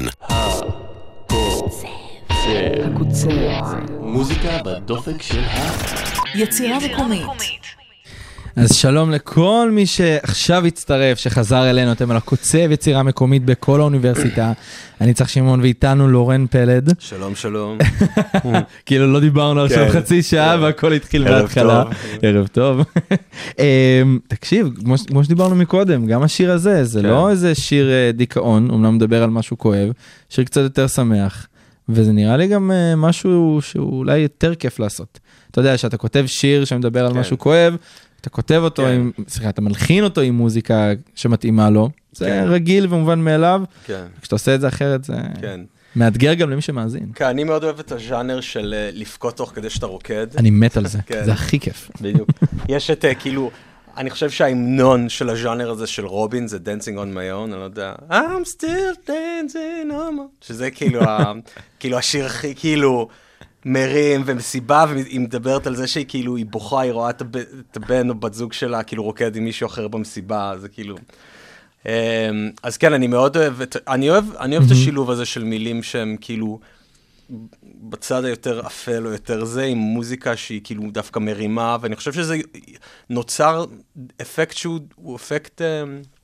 הקוצב. מוזיקה בדופק של ה... יצירה מקומית. אז שלום לכל מי שעכשיו הצטרף, שחזר אלינו, אתם על הקוצב יצירה מקומית בכל האוניברסיטה. אני צריך שמעון ואיתנו לורן פלד. שלום, שלום. כאילו לא דיברנו עכשיו חצי שעה והכל התחיל בהתחלה. ערב טוב. תקשיב, כמו שדיברנו מקודם, גם השיר הזה, זה לא איזה שיר דיכאון, אומנם מדבר על משהו כואב, שיר קצת יותר שמח, וזה נראה לי גם משהו שאולי יותר כיף לעשות. אתה יודע, שאתה כותב שיר שמדבר על משהו כואב, אתה כותב אותו עם, סליחה, אתה מלחין אותו עם מוזיקה שמתאימה לו, זה רגיל ומובן מאליו, כשאתה עושה את זה אחרת, זה מאתגר גם למי שמאזין. כן, אני מאוד אוהב את הז'אנר של לבכות תוך כדי שאתה רוקד. אני מת על זה, זה הכי כיף. בדיוק. יש את, כאילו, אני חושב שההמנון של הז'אנר הזה של רובין, זה Dancing on my own, אני לא יודע, I'm still dancing on my... שזה כאילו השיר הכי, כאילו... מרים ומסיבה, והיא מדברת על זה שהיא כאילו, היא בוכה, היא רואה את הבן או בת זוג שלה, כאילו רוקד עם מישהו אחר במסיבה, זה כאילו... אז כן, אני מאוד אוהב, אני אוהב, אני אוהב את השילוב הזה של מילים שהם כאילו, בצד היותר אפל או יותר זה, עם מוזיקה שהיא כאילו דווקא מרימה, ואני חושב שזה נוצר אפקט שהוא אפקט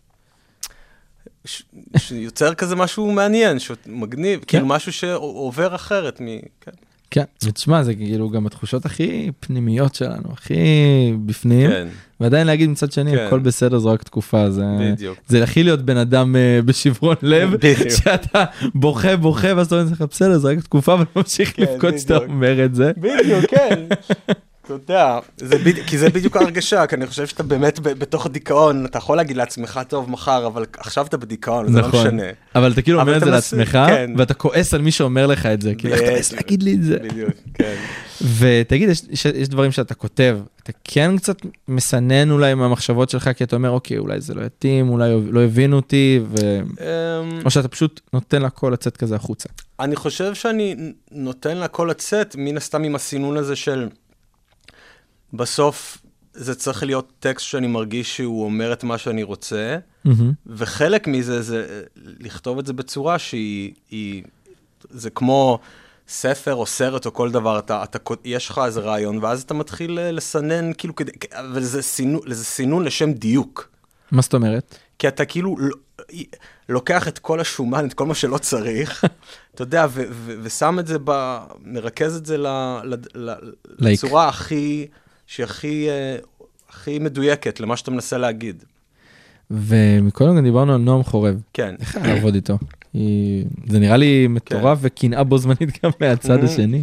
ש- שיוצר כזה משהו מעניין, שמגניב, כאילו משהו שעובר אחרת מ... כן. כן, ותשמע, זה כאילו גם התחושות הכי פנימיות שלנו, הכי בפנים, כן. ועדיין להגיד מצד שני, כן. הכל בסדר, זו רק תקופה, זה... בדיוק. זה הכי להיות בן אדם אה, בשברון לב, בדיוק. שאתה בוכה, בוכה, ואז אתה אומר לך, בסדר, זה רק תקופה, אבל ממשיך כן, לבכות שאתה בדיוק. אומר את זה. בדיוק, כן. אתה יודע, זה בדיוק, כי זה בדיוק ההרגשה, כי אני חושב שאתה באמת ב- בתוך הדיכאון, אתה יכול להגיד לעצמך טוב מחר, אבל עכשיו אתה בדיכאון, זה לא נכון. משנה. אבל אתה כאילו אבל אומר את אתה זה מס- לעצמך, כן. ואתה כועס על מי שאומר לך את זה, כאילו, איך אתה מנסה להגיד לי את זה? בדיוק, כן. ותגיד, יש, יש, יש דברים שאתה כותב, אתה כן קצת מסנן אולי מהמחשבות שלך, כי אתה אומר, אוקיי, אולי זה לא יתאים, אולי לא הבינו אותי, ו... אמ, או שאתה פשוט נותן לכל לצאת כזה החוצה. אני חושב שאני נותן לכל לצאת, מן הסתם עם הסינון הזה של... בסוף זה צריך להיות טקסט שאני מרגיש שהוא אומר את מה שאני רוצה, וחלק מזה זה לכתוב את זה בצורה שהיא, היא, זה כמו ספר או סרט או כל דבר, אתה, אתה, יש לך איזה רעיון, ואז אתה מתחיל לסנן, כאילו, כדי, וזה סינון, זה סינון לשם דיוק. מה זאת אומרת? כי אתה כאילו לוקח את כל השומן, את כל מה שלא צריך, אתה יודע, ו- ו- ושם את זה, ב- מרכז את זה ל- ל- ל- לצורה הכי, שהכי הכי מדויקת למה שאתה מנסה להגיד. ומקודם גם דיברנו על נועם חורב. כן. איך היה לעבוד איתו? היא... זה נראה לי מטורף וקנאה בו זמנית גם מהצד השני.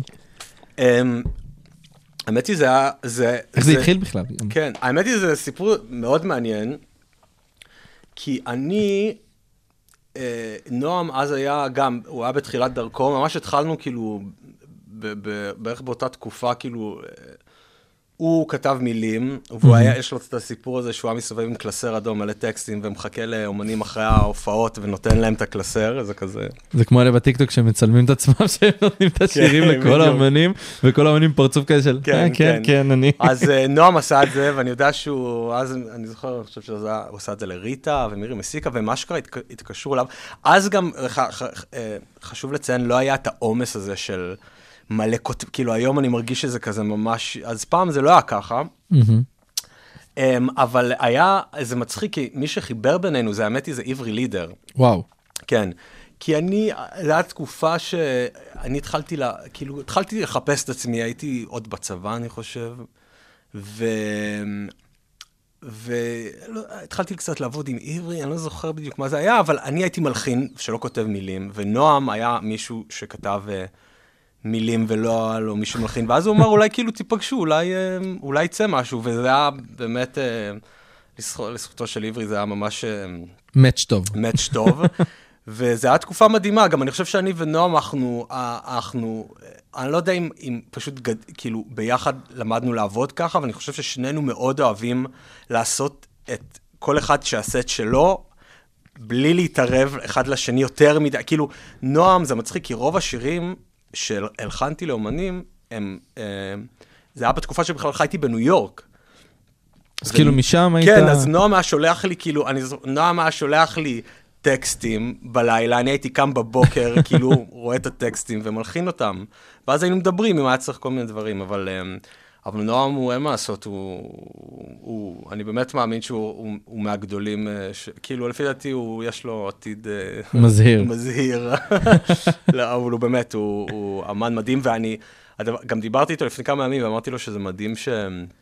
האמת היא זה היה... איך זה התחיל בכלל? כן, האמת היא זה סיפור מאוד מעניין, כי אני, נועם אז היה גם, הוא היה בתחילת דרכו, ממש התחלנו כאילו, בערך באותה תקופה, כאילו, הוא כתב מילים, והוא היה, יש לו את הסיפור הזה שהוא היה מסתובב עם קלסר אדום, מלא טקסטים, ומחכה לאומנים אחרי ההופעות, ונותן להם את הקלסר, זה כזה. זה כמו אלה בטיקטוק שמצלמים את עצמם, שהם נותנים את השירים לכל האומנים, וכל האומנים פרצוף כזה של, כן, כן, כן, אני. אז נועם עשה את זה, ואני יודע שהוא, אז אני זוכר, אני חושב שהוא עשה את זה לריטה, ומירי מסיקה, ומה שקרה, התקשרו אליו. אז גם חשוב לציין, לא היה את העומס הזה של... מלא כותב, כאילו היום אני מרגיש שזה כזה ממש, אז פעם זה לא היה ככה, אבל היה, זה מצחיק, כי מי שחיבר בינינו, זה האמת היא, זה עברי לידר. וואו. כן, כי אני, זו הייתה תקופה שאני התחלתי, לה, כאילו, התחלתי לחפש את עצמי, הייתי עוד בצבא, אני חושב, ו... והתחלתי קצת לעבוד עם עברי, אני לא זוכר בדיוק מה זה היה, אבל אני הייתי מלחין שלא כותב מילים, ונועם היה מישהו שכתב... מילים ולא היה לו מישהו מלחין, ואז הוא אמר, אולי כאילו תיפגשו, אולי, אולי יצא משהו, וזה היה באמת, לזכותו של עברי, זה היה ממש... מאץ' טוב. מאץ' טוב, וזה היה תקופה מדהימה, גם אני חושב שאני ונועם, אנחנו, אנחנו, אני לא יודע אם, אם פשוט, גד, כאילו, ביחד למדנו לעבוד ככה, ואני חושב ששנינו מאוד אוהבים לעשות את כל אחד שעשה את שלו, בלי להתערב אחד לשני יותר מדי, כאילו, נועם זה מצחיק, כי רוב השירים, שהלחנתי לאומנים, הם, זה היה בתקופה שבכלל חייתי בניו יורק. אז כאילו משם היית... כן, אז נועם היה שולח לי, כאילו, נועם היה שולח לי טקסטים בלילה, אני הייתי קם בבוקר, כאילו, רואה את הטקסטים ומלחין אותם. ואז היינו מדברים, אם היה צריך כל מיני דברים, אבל... אבל נועם הוא, אין מה לעשות, הוא, הוא, אני באמת מאמין שהוא הוא, הוא מהגדולים, ש, כאילו, לפי דעתי, הוא, יש לו עתיד... מזהיר. מזהיר. לא, אבל הוא באמת, הוא, הוא אמן מדהים, ואני, הדבר, גם דיברתי איתו לפני כמה ימים, ואמרתי לו שזה מדהים ש...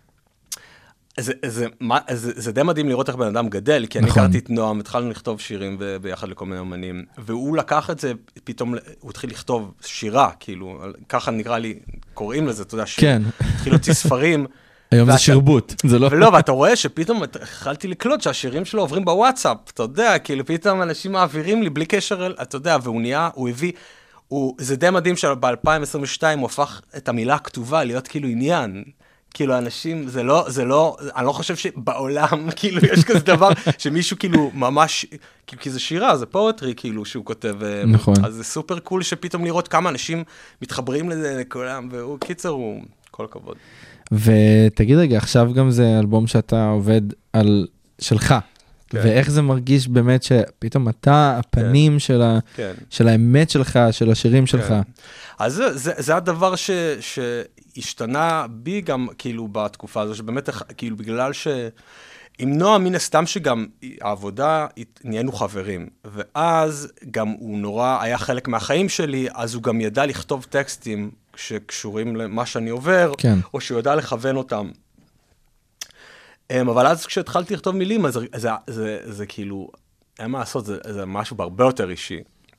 זה, זה, מה, זה, זה די מדהים לראות איך בן אדם גדל, כי אני נכון. הכרתי את נועם, התחלנו לכתוב שירים ביחד לכל מיני אומנים, והוא לקח את זה, פתאום הוא התחיל לכתוב שירה, כאילו, ככה נקרא לי, קוראים לזה, אתה יודע, שיר, כן. התחיל להוציא ספרים. היום זה שרבוט, זה לא... ולא, ואתה רואה שפתאום התחלתי לקלוט שהשירים שלו עוברים בוואטסאפ, אתה יודע, כאילו פתאום אנשים מעבירים לי בלי קשר, אתה יודע, והוא נהיה, הוא הביא, הוא, זה די מדהים שב-אלפיים עשרים ושתיים הוא הפך את המילה הכתובה להיות כאילו עניין. כאילו, אנשים, זה לא, זה לא, אני לא חושב שבעולם, כאילו, יש כזה דבר שמישהו, כאילו, ממש, כאילו, כי זה שירה, זה פואטרי, כאילו, שהוא כותב. נכון. אז זה סופר קול שפתאום לראות כמה אנשים מתחברים לזה לכולם, והוא, קיצר, הוא, כל הכבוד. ותגיד רגע, עכשיו גם זה אלבום שאתה עובד על, שלך. כן. ואיך זה מרגיש באמת שפתאום אתה, הפנים כן. של, ה, כן. של האמת שלך, של השירים שלך. כן. אז זה, זה, זה הדבר ש, שהשתנה בי גם, כאילו, בתקופה הזו, שבאמת, כאילו, בגלל ש... עם נועה מן הסתם שגם העבודה, נהיינו חברים, ואז גם הוא נורא היה חלק מהחיים שלי, אז הוא גם ידע לכתוב טקסטים שקשורים למה שאני עובר, כן. או שהוא ידע לכוון אותם. אבל אז כשהתחלתי לכתוב מילים, אז זה, זה, זה, זה כאילו, אין מה לעשות, זה, זה משהו בהרבה יותר אישי.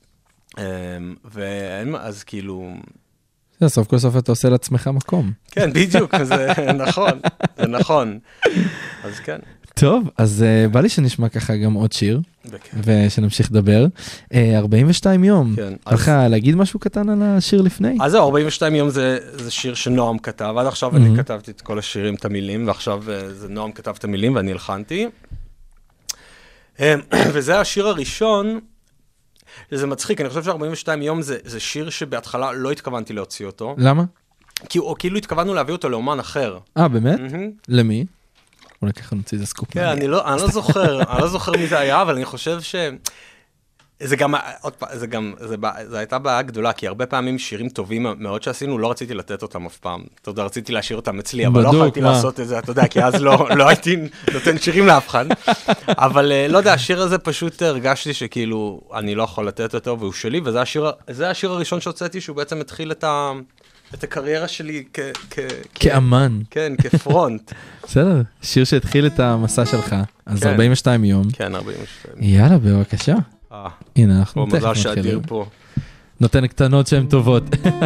ואין מה, אז כאילו... זה סוף כל סוף אתה עושה לעצמך מקום. כן, בדיוק, זה נכון, זה נכון. אז כן. טוב, אז uh, בא לי שנשמע ככה גם עוד שיר, בכן. ושנמשיך לדבר. Uh, ארבעים ושתיים יום. כן. לך אז... להגיד משהו קטן על השיר לפני? אז זהו, ארבעים ושתיים יום זה, זה שיר שנועם כתב, עד עכשיו mm-hmm. אני כתבתי את כל השירים, את המילים, ועכשיו uh, זה נועם כתב את המילים ואני הלחנתי. Um, וזה השיר הראשון, זה מצחיק, אני חושב ש-ארבעים ושתיים יום זה, זה שיר שבהתחלה לא התכוונתי להוציא אותו. למה? כי, או כאילו התכוונו להביא אותו לאומן אחר. אה, באמת? Mm-hmm. למי? אולי ככה נוציא איזה סקופ. כן, אני לא, אני לא זוכר, אני לא זוכר מי זה היה, אבל אני חושב ש... זה גם, עוד פעם, זה גם, זה, זה הייתה בעיה גדולה, כי הרבה פעמים שירים טובים מאוד שעשינו, לא רציתי לתת אותם אף פעם. אתה יודע, רציתי להשאיר אותם אצלי, אבל לא יכולתי לעשות את זה, אתה יודע, כי אז לא, לא הייתי נותן שירים לאף אחד. אבל לא יודע, השיר הזה פשוט הרגשתי שכאילו, אני לא יכול לתת אותו, והוא שלי, וזה השיר, זה השיר הראשון שהוצאתי, שהוא בעצם התחיל את ה... את הקריירה שלי כ... כ... כאמן. כן, כפרונט. בסדר, שיר שהתחיל את המסע שלך, אז כן. ארבעים ושתיים יום. כן, ארבעים ושתיים. יאללה, בבקשה. אה. הנה, אנחנו תכף מתחילים. מזל שאדיר פה. נותן קטנות שהן טובות.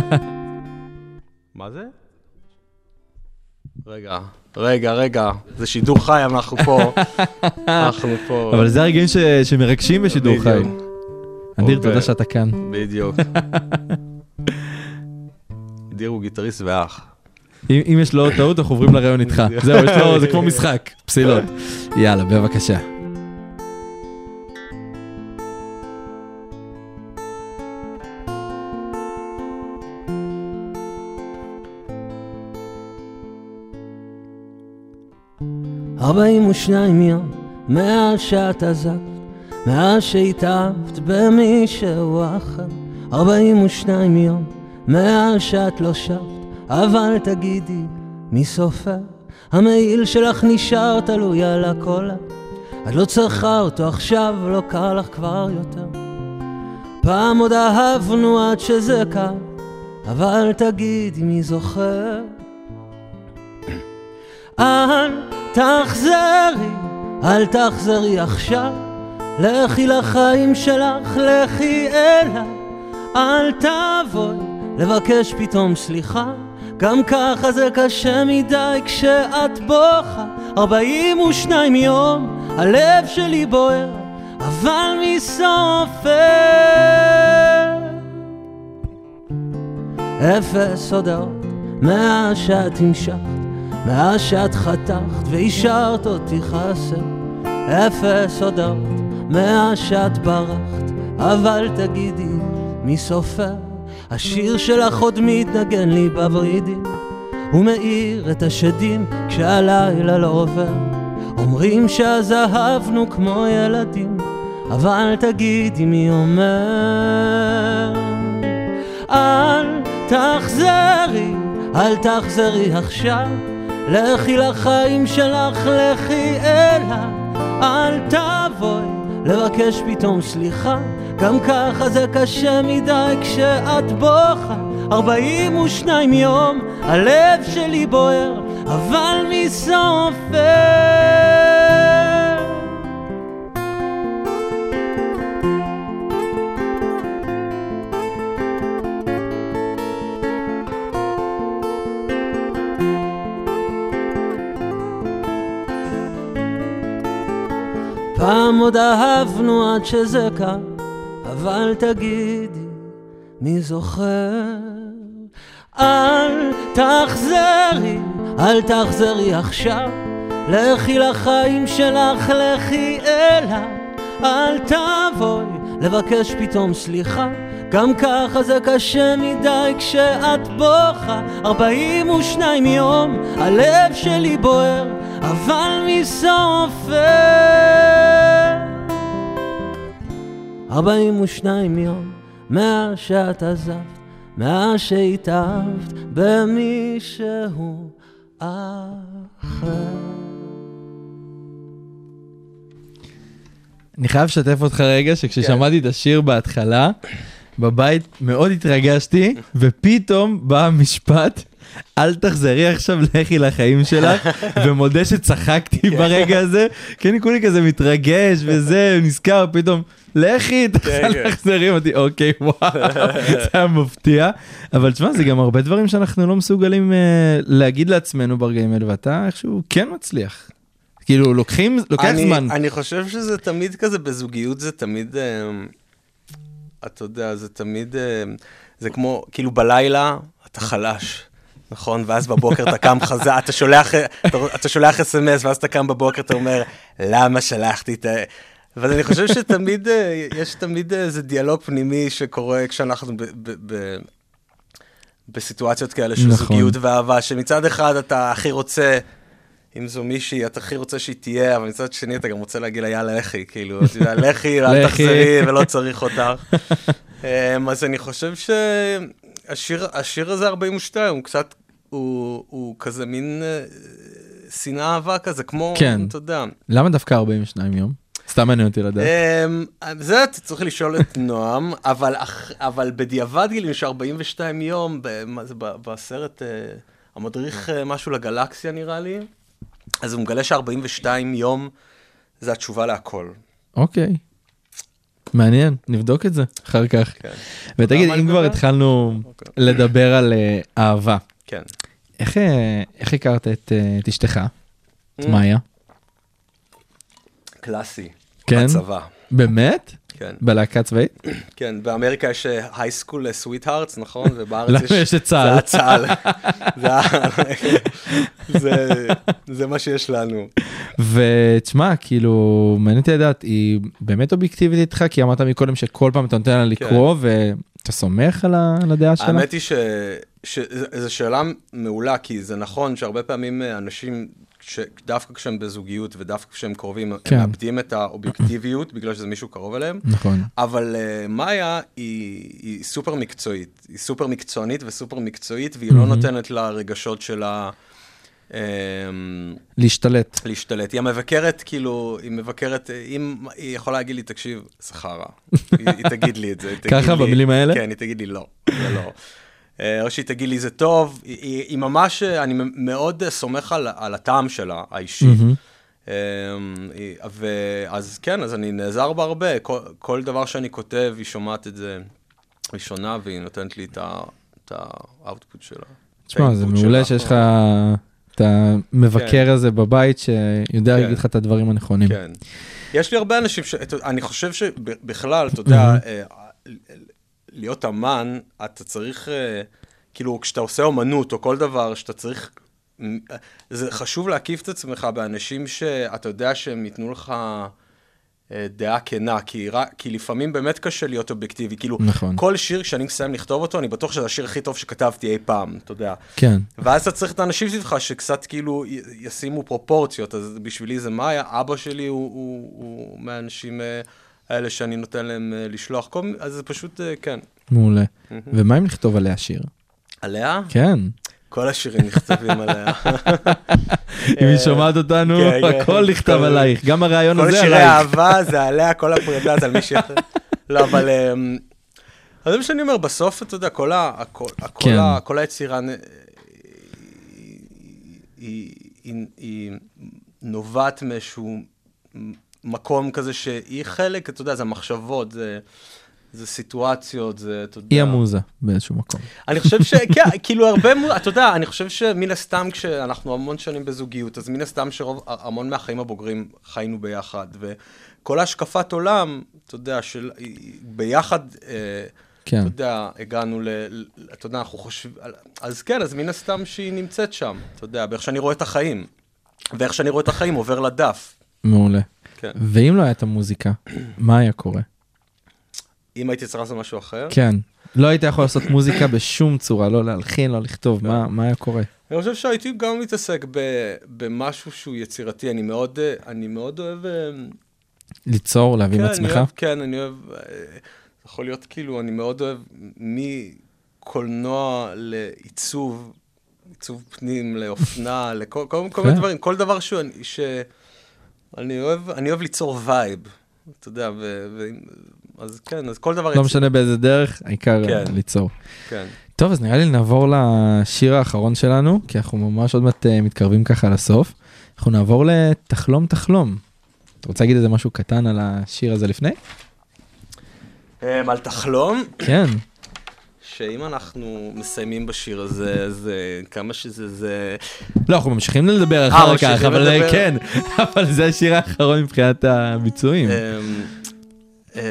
מה זה? רגע, רגע, רגע. זה שידור חי, אנחנו פה. אנחנו פה. אבל זה הרגעים ש... שמרגשים בשידור חי. אדיר, תודה שאתה כאן. בדיוק. אדיר הוא גיטריסט ואח. אם, אם יש לו טעות, אנחנו עוברים לרעיון איתך. זהו, יש לו, זה כמו משחק, פסילות. יאללה, בבקשה. ארבעים ושניים יום מאז שאת עזבת, מאז שהתאהבת במישהו אחר. ארבעים ושניים יום מאז שאת לא שבת, אבל תגידי מי סופר? המעיל שלך נשאר תלוי על הקולה, את לא צריכה אותו עכשיו, לא קר לך כבר יותר. פעם עוד אהבנו עד שזה קר, אבל תגידי מי זוכר? אל תחזרי, אל תחזרי עכשיו, לכי לחיים שלך, לכי אליי. אל תבואי לבקש פתאום סליחה, גם ככה זה קשה מדי כשאת בוכה. ארבעים ושניים יום הלב שלי בוער, אבל מי סופר? אפס הודעות מאז שאת המשכת, מאז שאת חתכת והשארת אותי חסר. אפס הודעות מאז שאת ברחת, אבל תגידי מי סופר? השיר שלך עוד מתנגן לי בוורידים, הוא מאיר את השדים כשהלילה לא עובר. אומרים שאז אהבנו כמו ילדים, אבל תגידי מי אומר? אל תחזרי, אל תחזרי עכשיו, לכי לחיים שלך, לכי אליי. אל תבואי לבקש פתאום סליחה, גם ככה זה קשה מדי כשאת בוכה. ארבעים ושניים יום הלב שלי בוער, אבל מי סופר? פעם עוד אהבנו עד שזה קר, אבל תגידי מי זוכר? אל תחזרי, אל תחזרי עכשיו, לכי לחיים שלך, לכי אליי. אל תבואי לבקש פתאום סליחה, גם ככה זה קשה מדי כשאת בוכה. ארבעים ושניים יום הלב שלי בוער, אבל מי סופר? ארבעים ושניים יום מאז שאת עזבת, מאז שהתאהבת במישהו אחר. אני חייב לשתף אותך רגע, שכששמעתי את השיר בהתחלה, בבית מאוד התרגשתי, ופתאום בא המשפט, אל תחזרי עכשיו לכי לחיים שלך, ומודה שצחקתי ברגע הזה, כי אני כולי כזה מתרגש וזה, נזכר פתאום, לכי, תחזרי, אמרתי, אוקיי, וואו, זה היה מפתיע, אבל תשמע, זה גם הרבה דברים שאנחנו לא מסוגלים להגיד לעצמנו ברגעים האלה, ואתה איכשהו כן מצליח. כאילו, לוקחים, לוקח זמן. אני חושב שזה תמיד כזה, בזוגיות זה תמיד, אתה יודע, זה תמיד, זה כמו, כאילו בלילה, אתה חלש. נכון, ואז בבוקר אתה קם חזק, אתה שולח, אתה שולח אס אם אס, ואז אתה קם בבוקר, אתה אומר, למה שלחתי את ה... אבל אני חושב שתמיד, יש תמיד איזה דיאלוג פנימי שקורה כשאנחנו ב, ב, ב, בסיטואציות כאלה של נכון. זוגיות ואהבה, שמצד אחד אתה הכי רוצה, אם זו מישהי, אתה הכי רוצה שהיא תהיה, אבל מצד שני אתה גם רוצה להגיד לה, יאללה, לכי, כאילו, אתה יודע, לכי, אל תחזרי ולא צריך אותך. אז אני חושב ש... השיר, השיר הזה ארבעים ושתיים, הוא קצת, הוא, הוא כזה מין שנאה אהבה כזה, כמו, כן. אתה יודע. למה דווקא ארבעים ושניים יום? סתם מעניין אותי לדעת. זה אתה צריך לשאול את נועם, אבל, אבל בדיעבד גילים ש-ארבעים ושתיים יום, בסרט, המדריך משהו לגלקסיה נראה לי, אז הוא מגלה ש-ארבעים ושתיים יום זה התשובה להכל. אוקיי. מעניין, נבדוק את זה אחר כך. כן. ותגיד, אם כבר התחלנו לדבר על אהבה, כן. איך הכרת את אשתך, את מאיה? קלאסי, כן? בצבא. באמת? כן. בלהקה צבאית? כן, באמריקה יש הייסקול סוויט-הארטס, נכון? ובארץ למה יש את צה"ל? זה הצה"ל. זה מה שיש לנו. ותשמע, כאילו, מעניין אותי לדעת, היא באמת אובייקטיבית איתך, כי אמרת מקודם שכל פעם אתה נותן לה לקרוא, ואתה סומך על הדעה שלה? האמת היא שזו שאלה מעולה, כי זה נכון שהרבה פעמים אנשים, דווקא כשהם בזוגיות ודווקא כשהם קרובים, הם מאבדים את האובייקטיביות, בגלל שזה מישהו קרוב אליהם. נכון. אבל מאיה היא סופר מקצועית, היא סופר מקצוענית וסופר מקצועית, והיא לא נותנת לה רגשות שלה... להשתלט. להשתלט. היא המבקרת, כאילו, היא מבקרת, אם היא יכולה להגיד לי, תקשיב, זה חרא. היא תגיד לי את זה. ככה, במילים האלה? כן, היא תגיד לי, לא, זה לא. או שהיא תגיד לי, זה טוב. היא ממש, אני מאוד סומך על הטעם שלה, האישי. אז כן, אז אני נעזר בה הרבה. כל דבר שאני כותב, היא שומעת את זה ראשונה, והיא נותנת לי את האוטפוט שלה. תשמע, זה מעולה שיש לך את המבקר הזה בבית, שיודע להגיד לך את הדברים הנכונים. כן. יש לי הרבה אנשים, אני חושב שבכלל, אתה יודע, להיות אמן, אתה צריך, כאילו, כשאתה עושה אומנות או כל דבר, שאתה צריך, זה חשוב להקיף את עצמך באנשים שאתה יודע שהם ייתנו לך דעה כנה, כי, כי לפעמים באמת קשה להיות אובייקטיבי, כאילו, נכון. כל שיר, כשאני מסיים לכתוב אותו, אני בטוח שזה השיר הכי טוב שכתבתי אי פעם, אתה יודע. כן. ואז אתה צריך את האנשים סביבך, שקצת כאילו ישימו פרופורציות, אז בשבילי זה מאיה, אבא שלי הוא, הוא, הוא מהאנשים האלה שאני נותן להם לשלוח, אז זה פשוט, כן. מעולה. ומה אם לכתוב עליה שיר? עליה? כן. כל השירים נכתבים עליה. אם היא שומעת אותנו, הכל נכתב עלייך. גם הרעיון הזה עלייך. כל שירי האהבה זה עליה, כל הפרידה זה על מישהי אחר. לא, אבל... אז זה מה שאני אומר, בסוף, אתה יודע, כל היצירה היא נובעת מאיזשהו מקום כזה שהיא חלק, אתה יודע, זה המחשבות, זה... זה סיטואציות, זה, אתה יודע... היא המוזה באיזשהו מקום. אני חושב ש... כן, כאילו הרבה... אתה יודע, אני חושב שמן הסתם כשאנחנו המון שנים בזוגיות, אז מן הסתם שרוב, המון מהחיים הבוגרים חיינו ביחד, וכל השקפת עולם, אתה יודע, של... ביחד, כן. אתה יודע, הגענו ל... אתה יודע, אנחנו חושבים... אז כן, אז מן הסתם שהיא נמצאת שם, אתה יודע, באיך שאני רואה את החיים. ואיך שאני רואה את החיים עובר לדף. מעולה. כן. ואם לא הייתה מוזיקה, מה היה קורה? אם הייתי צריך לעשות משהו אחר? כן. לא היית יכול לעשות מוזיקה בשום צורה, לא להלחין, לא לכתוב, מה, מה היה קורה? אני חושב שהייתי גם מתעסק במשהו שהוא יצירתי, אני מאוד, אני מאוד אוהב... ליצור, להביא מעצמך? כן, אני אוהב, יכול להיות כאילו, אני מאוד אוהב מקולנוע לעיצוב, עיצוב פנים, לאופנה, לכל כל מיני דברים, כל דבר שאני אוהב, אני אוהב ליצור וייב. אתה יודע, ו... ו... אז כן, אז כל דבר... לא משנה באיזה דרך, העיקר כן. ליצור. כן. טוב, אז נראה לי נעבור לשיר האחרון שלנו, כי אנחנו ממש עוד מעט מתקרבים ככה לסוף. אנחנו נעבור לתחלום תחלום. אתה רוצה להגיד איזה משהו קטן על השיר הזה לפני? על תחלום? כן. שאם אנחנו מסיימים בשיר הזה, זה כמה שזה זה... לא, אנחנו ממשיכים לדבר אחר כך, ממשיכים אבל לדבר. כן, אבל זה השיר האחרון מבחינת הביצועים. אמ, אמ,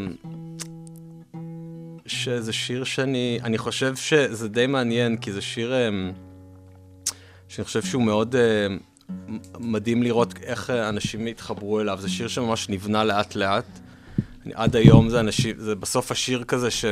שזה שיר שאני, אני חושב שזה די מעניין, כי זה שיר אמ, שאני חושב שהוא מאוד אמ, מדהים לראות איך אנשים התחברו אליו. זה שיר שממש נבנה לאט לאט. אני, עד היום זה אנשים, זה בסוף השיר כזה ש...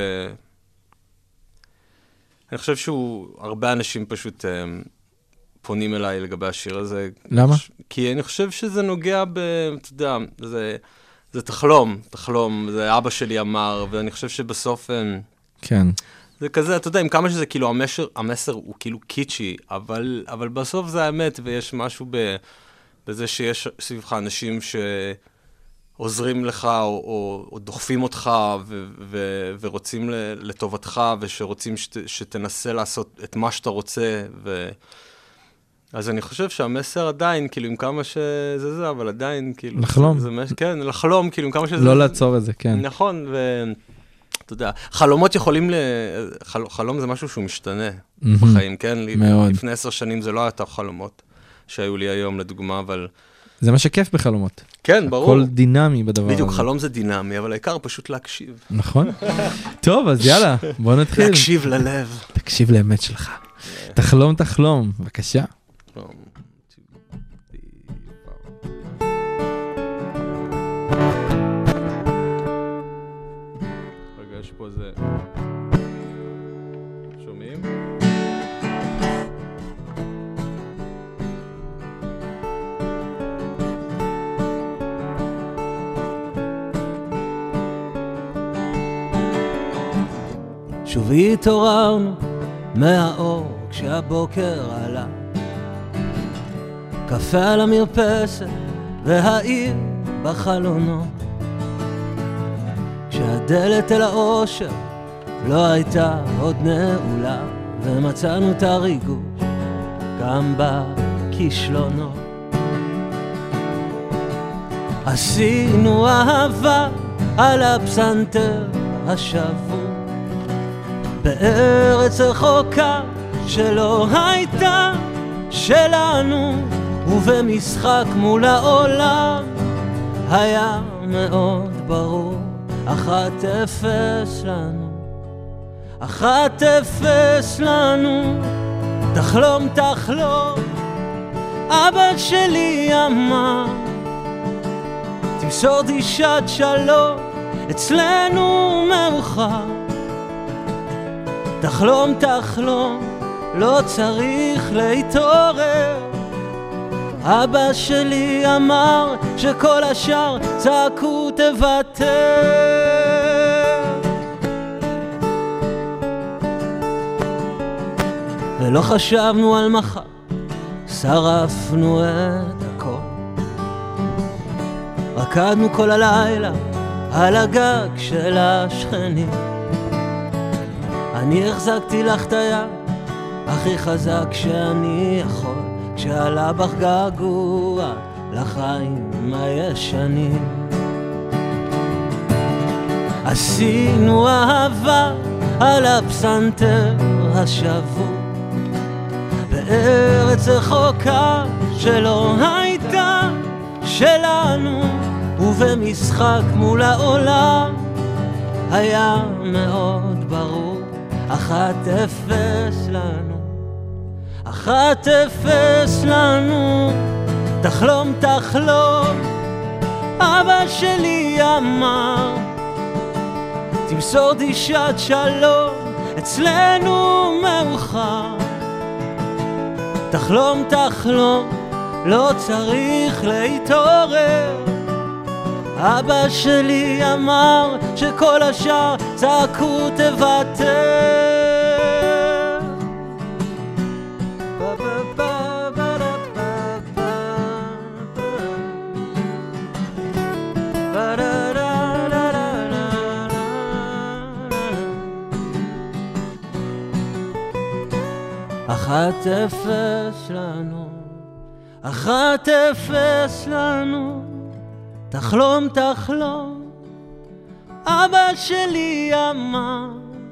אני חושב שהוא, הרבה אנשים פשוט אמ, פונים אליי לגבי השיר הזה. למה? כי אני חושב שזה נוגע ב... אתה יודע, זה... זה תחלום, תחלום, זה אבא שלי אמר, ואני חושב שבסוף... כן. זה כזה, אתה יודע, עם כמה שזה כאילו, המסר, המסר הוא כאילו קיצ'י, אבל, אבל בסוף זה האמת, ויש משהו ב, בזה שיש סביבך אנשים שעוזרים לך, או, או, או דוחפים אותך, ו, ו, ורוצים לטובתך, ושרוצים שת, שתנסה לעשות את מה שאתה רוצה, ו... אז אני חושב שהמסר עדיין, כאילו, עם כמה שזה זה, אבל עדיין, כאילו... לחלום. זה, זה, כן, לחלום, כאילו, עם כמה שזה... לא לעצור את זה, כן. נכון, ואתה יודע, חלומות יכולים ל... חל... חלום זה משהו שהוא משתנה בחיים, כן? מאוד. לפני עשר שנים זה לא היה אותם חלומות שהיו לי היום, לדוגמה, אבל... זה מה שכיף בחלומות. כן, ברור. הכל דינמי בדבר הזה. בדיוק, חלום זה דינמי, אבל העיקר פשוט להקשיב. נכון. טוב, אז יאללה, בוא נתחיל. להקשיב ללב. תקשיב לאמת שלך. תחלום, תחלום, בבקשה. רגע, יש פה זה... שומעים? שוב התעוררנו מהאור כשהבוקר עלה, קפה על המרפסת והעיר בחלונות, כשהדלת אל האושר לא הייתה עוד נעולה, ומצאנו את הריגוש גם בכישלונות. עשינו אהבה על הפסנתר השבור בארץ רחוקה שלא הייתה שלנו, ובמשחק מול העולם היה מאוד ברור, אחת אפס לנו, אחת אפס לנו. תחלום תחלום, אבא שלי אמר, תמסור דרישת שלום, אצלנו מאוחר. תחלום תחלום, לא צריך להתעורר, אבא שלי אמר שכל השאר צעקו תוותר. ולא חשבנו על מחר, שרפנו את הכל, רקדנו כל הלילה על הגג של השכנים, אני החזקתי לך את היד הכי חזק שאני יכול, כשעלה בך געגוע לחיים הישנים. עשינו אהבה על הפסנתר השבור בארץ רחוקה שלא הייתה שלנו, ובמשחק מול העולם היה מאוד ברור, אחת אפס לנו, אחת אפס לנו. תחלום תחלום, אבא שלי אמר, תמסור דרישת שלום, אצלנו מאוחר. תחלום תחלום, לא צריך להתעורר, אבא שלי אמר שכל השאר צעקו תוותר. Ba-da אחת אפס לנו, אחת אפס לנו, תחלום תחלום, אבא שלי אמר,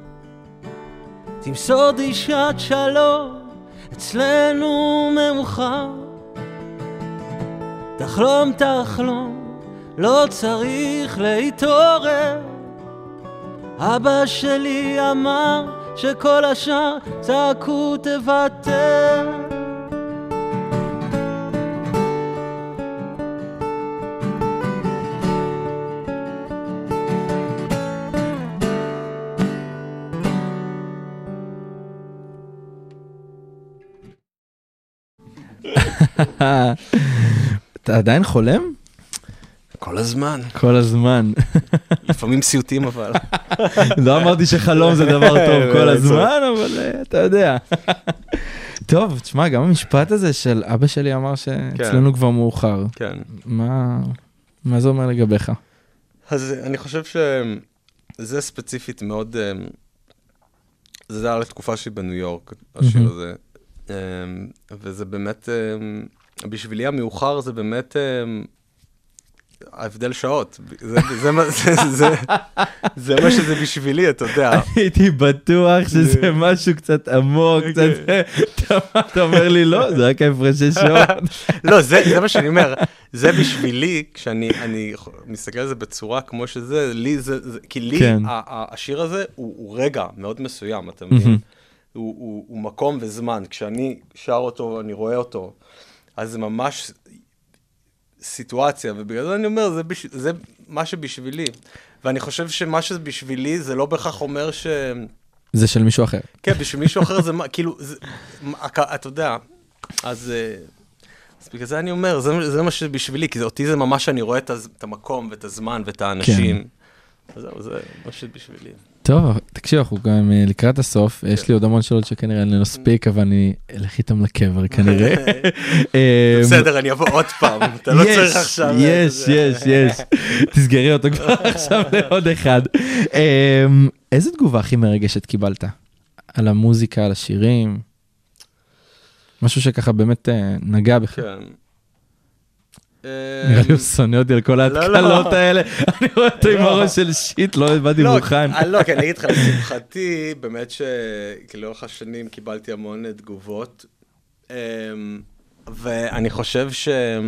תמסור דרישת שלום, אצלנו מאוחר. תחלום תחלום, לא צריך להתעורר, אבא שלי אמר שכל השאר צעקו תוותר. אתה עדיין חולם? כל הזמן. כל הזמן. לפעמים סיוטים אבל. לא אמרתי שחלום זה דבר טוב כל הזמן, אבל אתה יודע. טוב, תשמע, גם המשפט הזה של אבא שלי אמר שאצלנו כבר מאוחר. כן. מה זה אומר לגביך? אז אני חושב שזה ספציפית מאוד, זה היה לתקופה שלי בניו יורק, השיר הזה. וזה באמת, בשבילי המאוחר זה באמת ההבדל שעות. זה מה שזה בשבילי, אתה יודע. הייתי בטוח שזה משהו קצת עמוק, אתה אומר לי לא, זה רק ההפרשי שעות. לא, זה מה שאני אומר, זה בשבילי, כשאני מסתכל על זה בצורה כמו שזה, לי זה, כי לי השיר הזה הוא רגע מאוד מסוים, אתה מבין? הוא, הוא מקום וזמן. כשאני שר אותו, אני רואה אותו, אז זה ממש סיטואציה, ובגלל זה אני אומר, זה, בש... זה מה שבשבילי. ואני חושב שמה שבשבילי, זה לא בכך אומר ש... זה של מישהו אחר. כן, בשביל מישהו אחר זה, כאילו, זה, אתה יודע, אז, אז בגלל זה אני אומר, זה, זה מה שבשבילי, כי זה, אותי זה ממש, אני רואה את, את המקום ואת הזמן ואת האנשים. כן. אז זהו, זה מה שבשבילי. טוב, תקשיב, אנחנו גם לקראת הסוף, יש לי עוד המון שאלות שכנראה אני לא נספיק, אבל אני אלך איתם לקבר כנראה. בסדר, אני אבוא עוד פעם, אתה לא צריך עכשיו. יש, יש, יש. תסגרי אותו כבר עכשיו לעוד אחד. איזה תגובה הכי מרגשת קיבלת? על המוזיקה, על השירים? משהו שככה באמת נגע בך. כן. נראה לי הוא שונא אותי על כל ההתקלות האלה, אני רואה אותו עם הראש של שיט, לא הבאתי מוכן. לא, כי אני אגיד לך, לשמחתי, באמת שלאורך השנים קיבלתי המון תגובות, ואני חושב ש...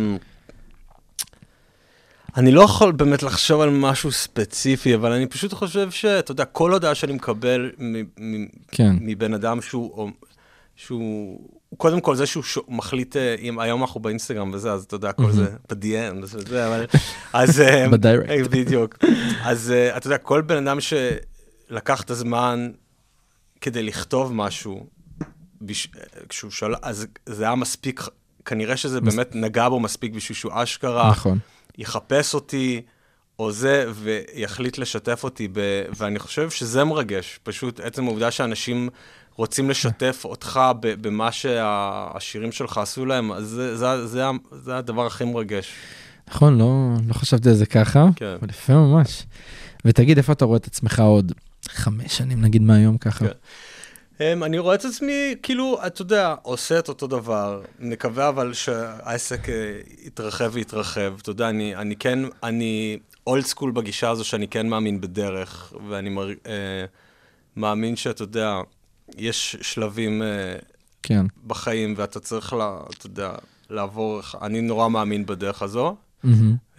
אני לא יכול באמת לחשוב על משהו ספציפי, אבל אני פשוט חושב שאתה יודע, כל הודעה שאני מקבל מבן אדם שהוא... שהוא, קודם כל זה שהוא מחליט, אם היום אנחנו באינסטגרם וזה, אז אתה יודע, כל זה ב-די אם, וזה, אבל, אז, בדיירקט. בדיוק. אז אתה יודע, כל בן אדם שלקח את הזמן כדי לכתוב משהו, כשהוא שאל, אז זה היה מספיק, כנראה שזה באמת נגע בו מספיק בשביל שהוא אשכרה, יחפש אותי, או זה, ויחליט לשתף אותי, ואני חושב שזה מרגש, פשוט עצם העובדה שאנשים רוצים לשתף אותך במה שהשירים שלך עשו להם, אז זה, זה, זה, זה הדבר הכי מרגש. נכון, לא, לא חשבתי על זה ככה, כן. אבל יפה ממש. ותגיד, איפה אתה רואה את עצמך עוד חמש שנים, נגיד מהיום ככה? כן. אני רואה את עצמי, כאילו, אתה יודע, עושה את אותו דבר, נקווה אבל שהעסק יתרחב ויתרחב, אתה יודע, אני, אני כן, אני אולד סקול בגישה הזו שאני כן מאמין בדרך, ואני מר, אה, מאמין שאתה יודע, יש שלבים כן. בחיים, ואתה צריך, לה, אתה יודע, לעבור, אני נורא מאמין בדרך הזו, Mm-hmm.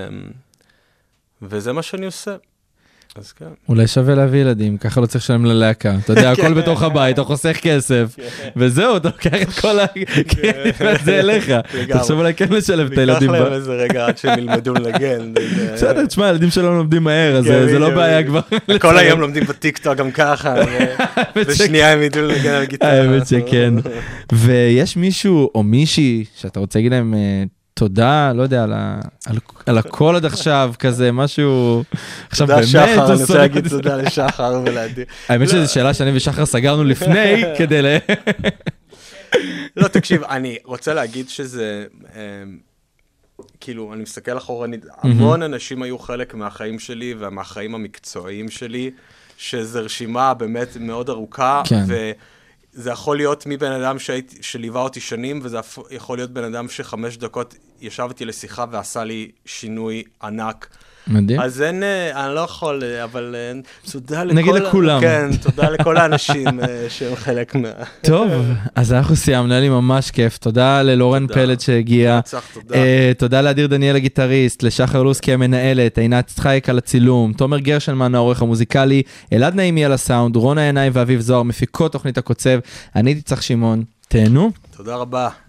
וזה מה שאני עושה. אז כן. אולי שווה להביא ילדים, ככה לא צריך לשלם ללהקה. אתה יודע, הכל בתוך הבית, אתה חוסך כסף, וזהו, אתה לוקח את כל ה... כן, זה אליך. תחשוב אולי כן לשלב את הילדים. ניקח להם איזה רגע עד שהם ילמדו לנגן. בסדר, תשמע, הילדים שלנו לומדים מהר, אז זה לא בעיה כבר. כל היום לומדים בטיקטוק גם ככה, ושנייה הם ידעו לנגן על גיטרה. האמת שכן. ויש מישהו או מישהי שאתה רוצה להגיד להם... תודה, לא יודע, על, על, על הכל עד עכשיו, כזה, משהו... עכשיו תודה שחר, אני רוצה להגיד תודה לשחר ולעדי. האמת שזו שאלה שאני ושחר סגרנו לפני, כדי ל... לא, תקשיב, אני רוצה להגיד שזה, כאילו, אני מסתכל אחורנית, המון אנשים היו חלק מהחיים שלי, ומהחיים המקצועיים שלי, שזו רשימה באמת מאוד ארוכה, זה יכול להיות מבן אדם שהייתי, שליווה אותי שנים, וזה יכול להיות בן אדם שחמש דקות ישבתי לשיחה ועשה לי שינוי ענק. מדהים. אז אין, אני לא יכול, אבל תודה לכל... נגיד לכולם. כן, תודה לכל האנשים שהם חלק מה... טוב, אז אנחנו סיימנו, היה לי ממש כיף. תודה ללורן פלד שהגיע. תודה. תודה לאדיר דניאל הגיטריסט, לשחר לוסקי המנהלת, עינת צחייק על הצילום, תומר גרשנמן העורך המוזיקלי, אלעד נעימי על הסאונד, רונה עיניים ואביב זוהר, מפיקות תוכנית הקוצב. אני הייתי צריך שמעון. תהנו. תודה רבה.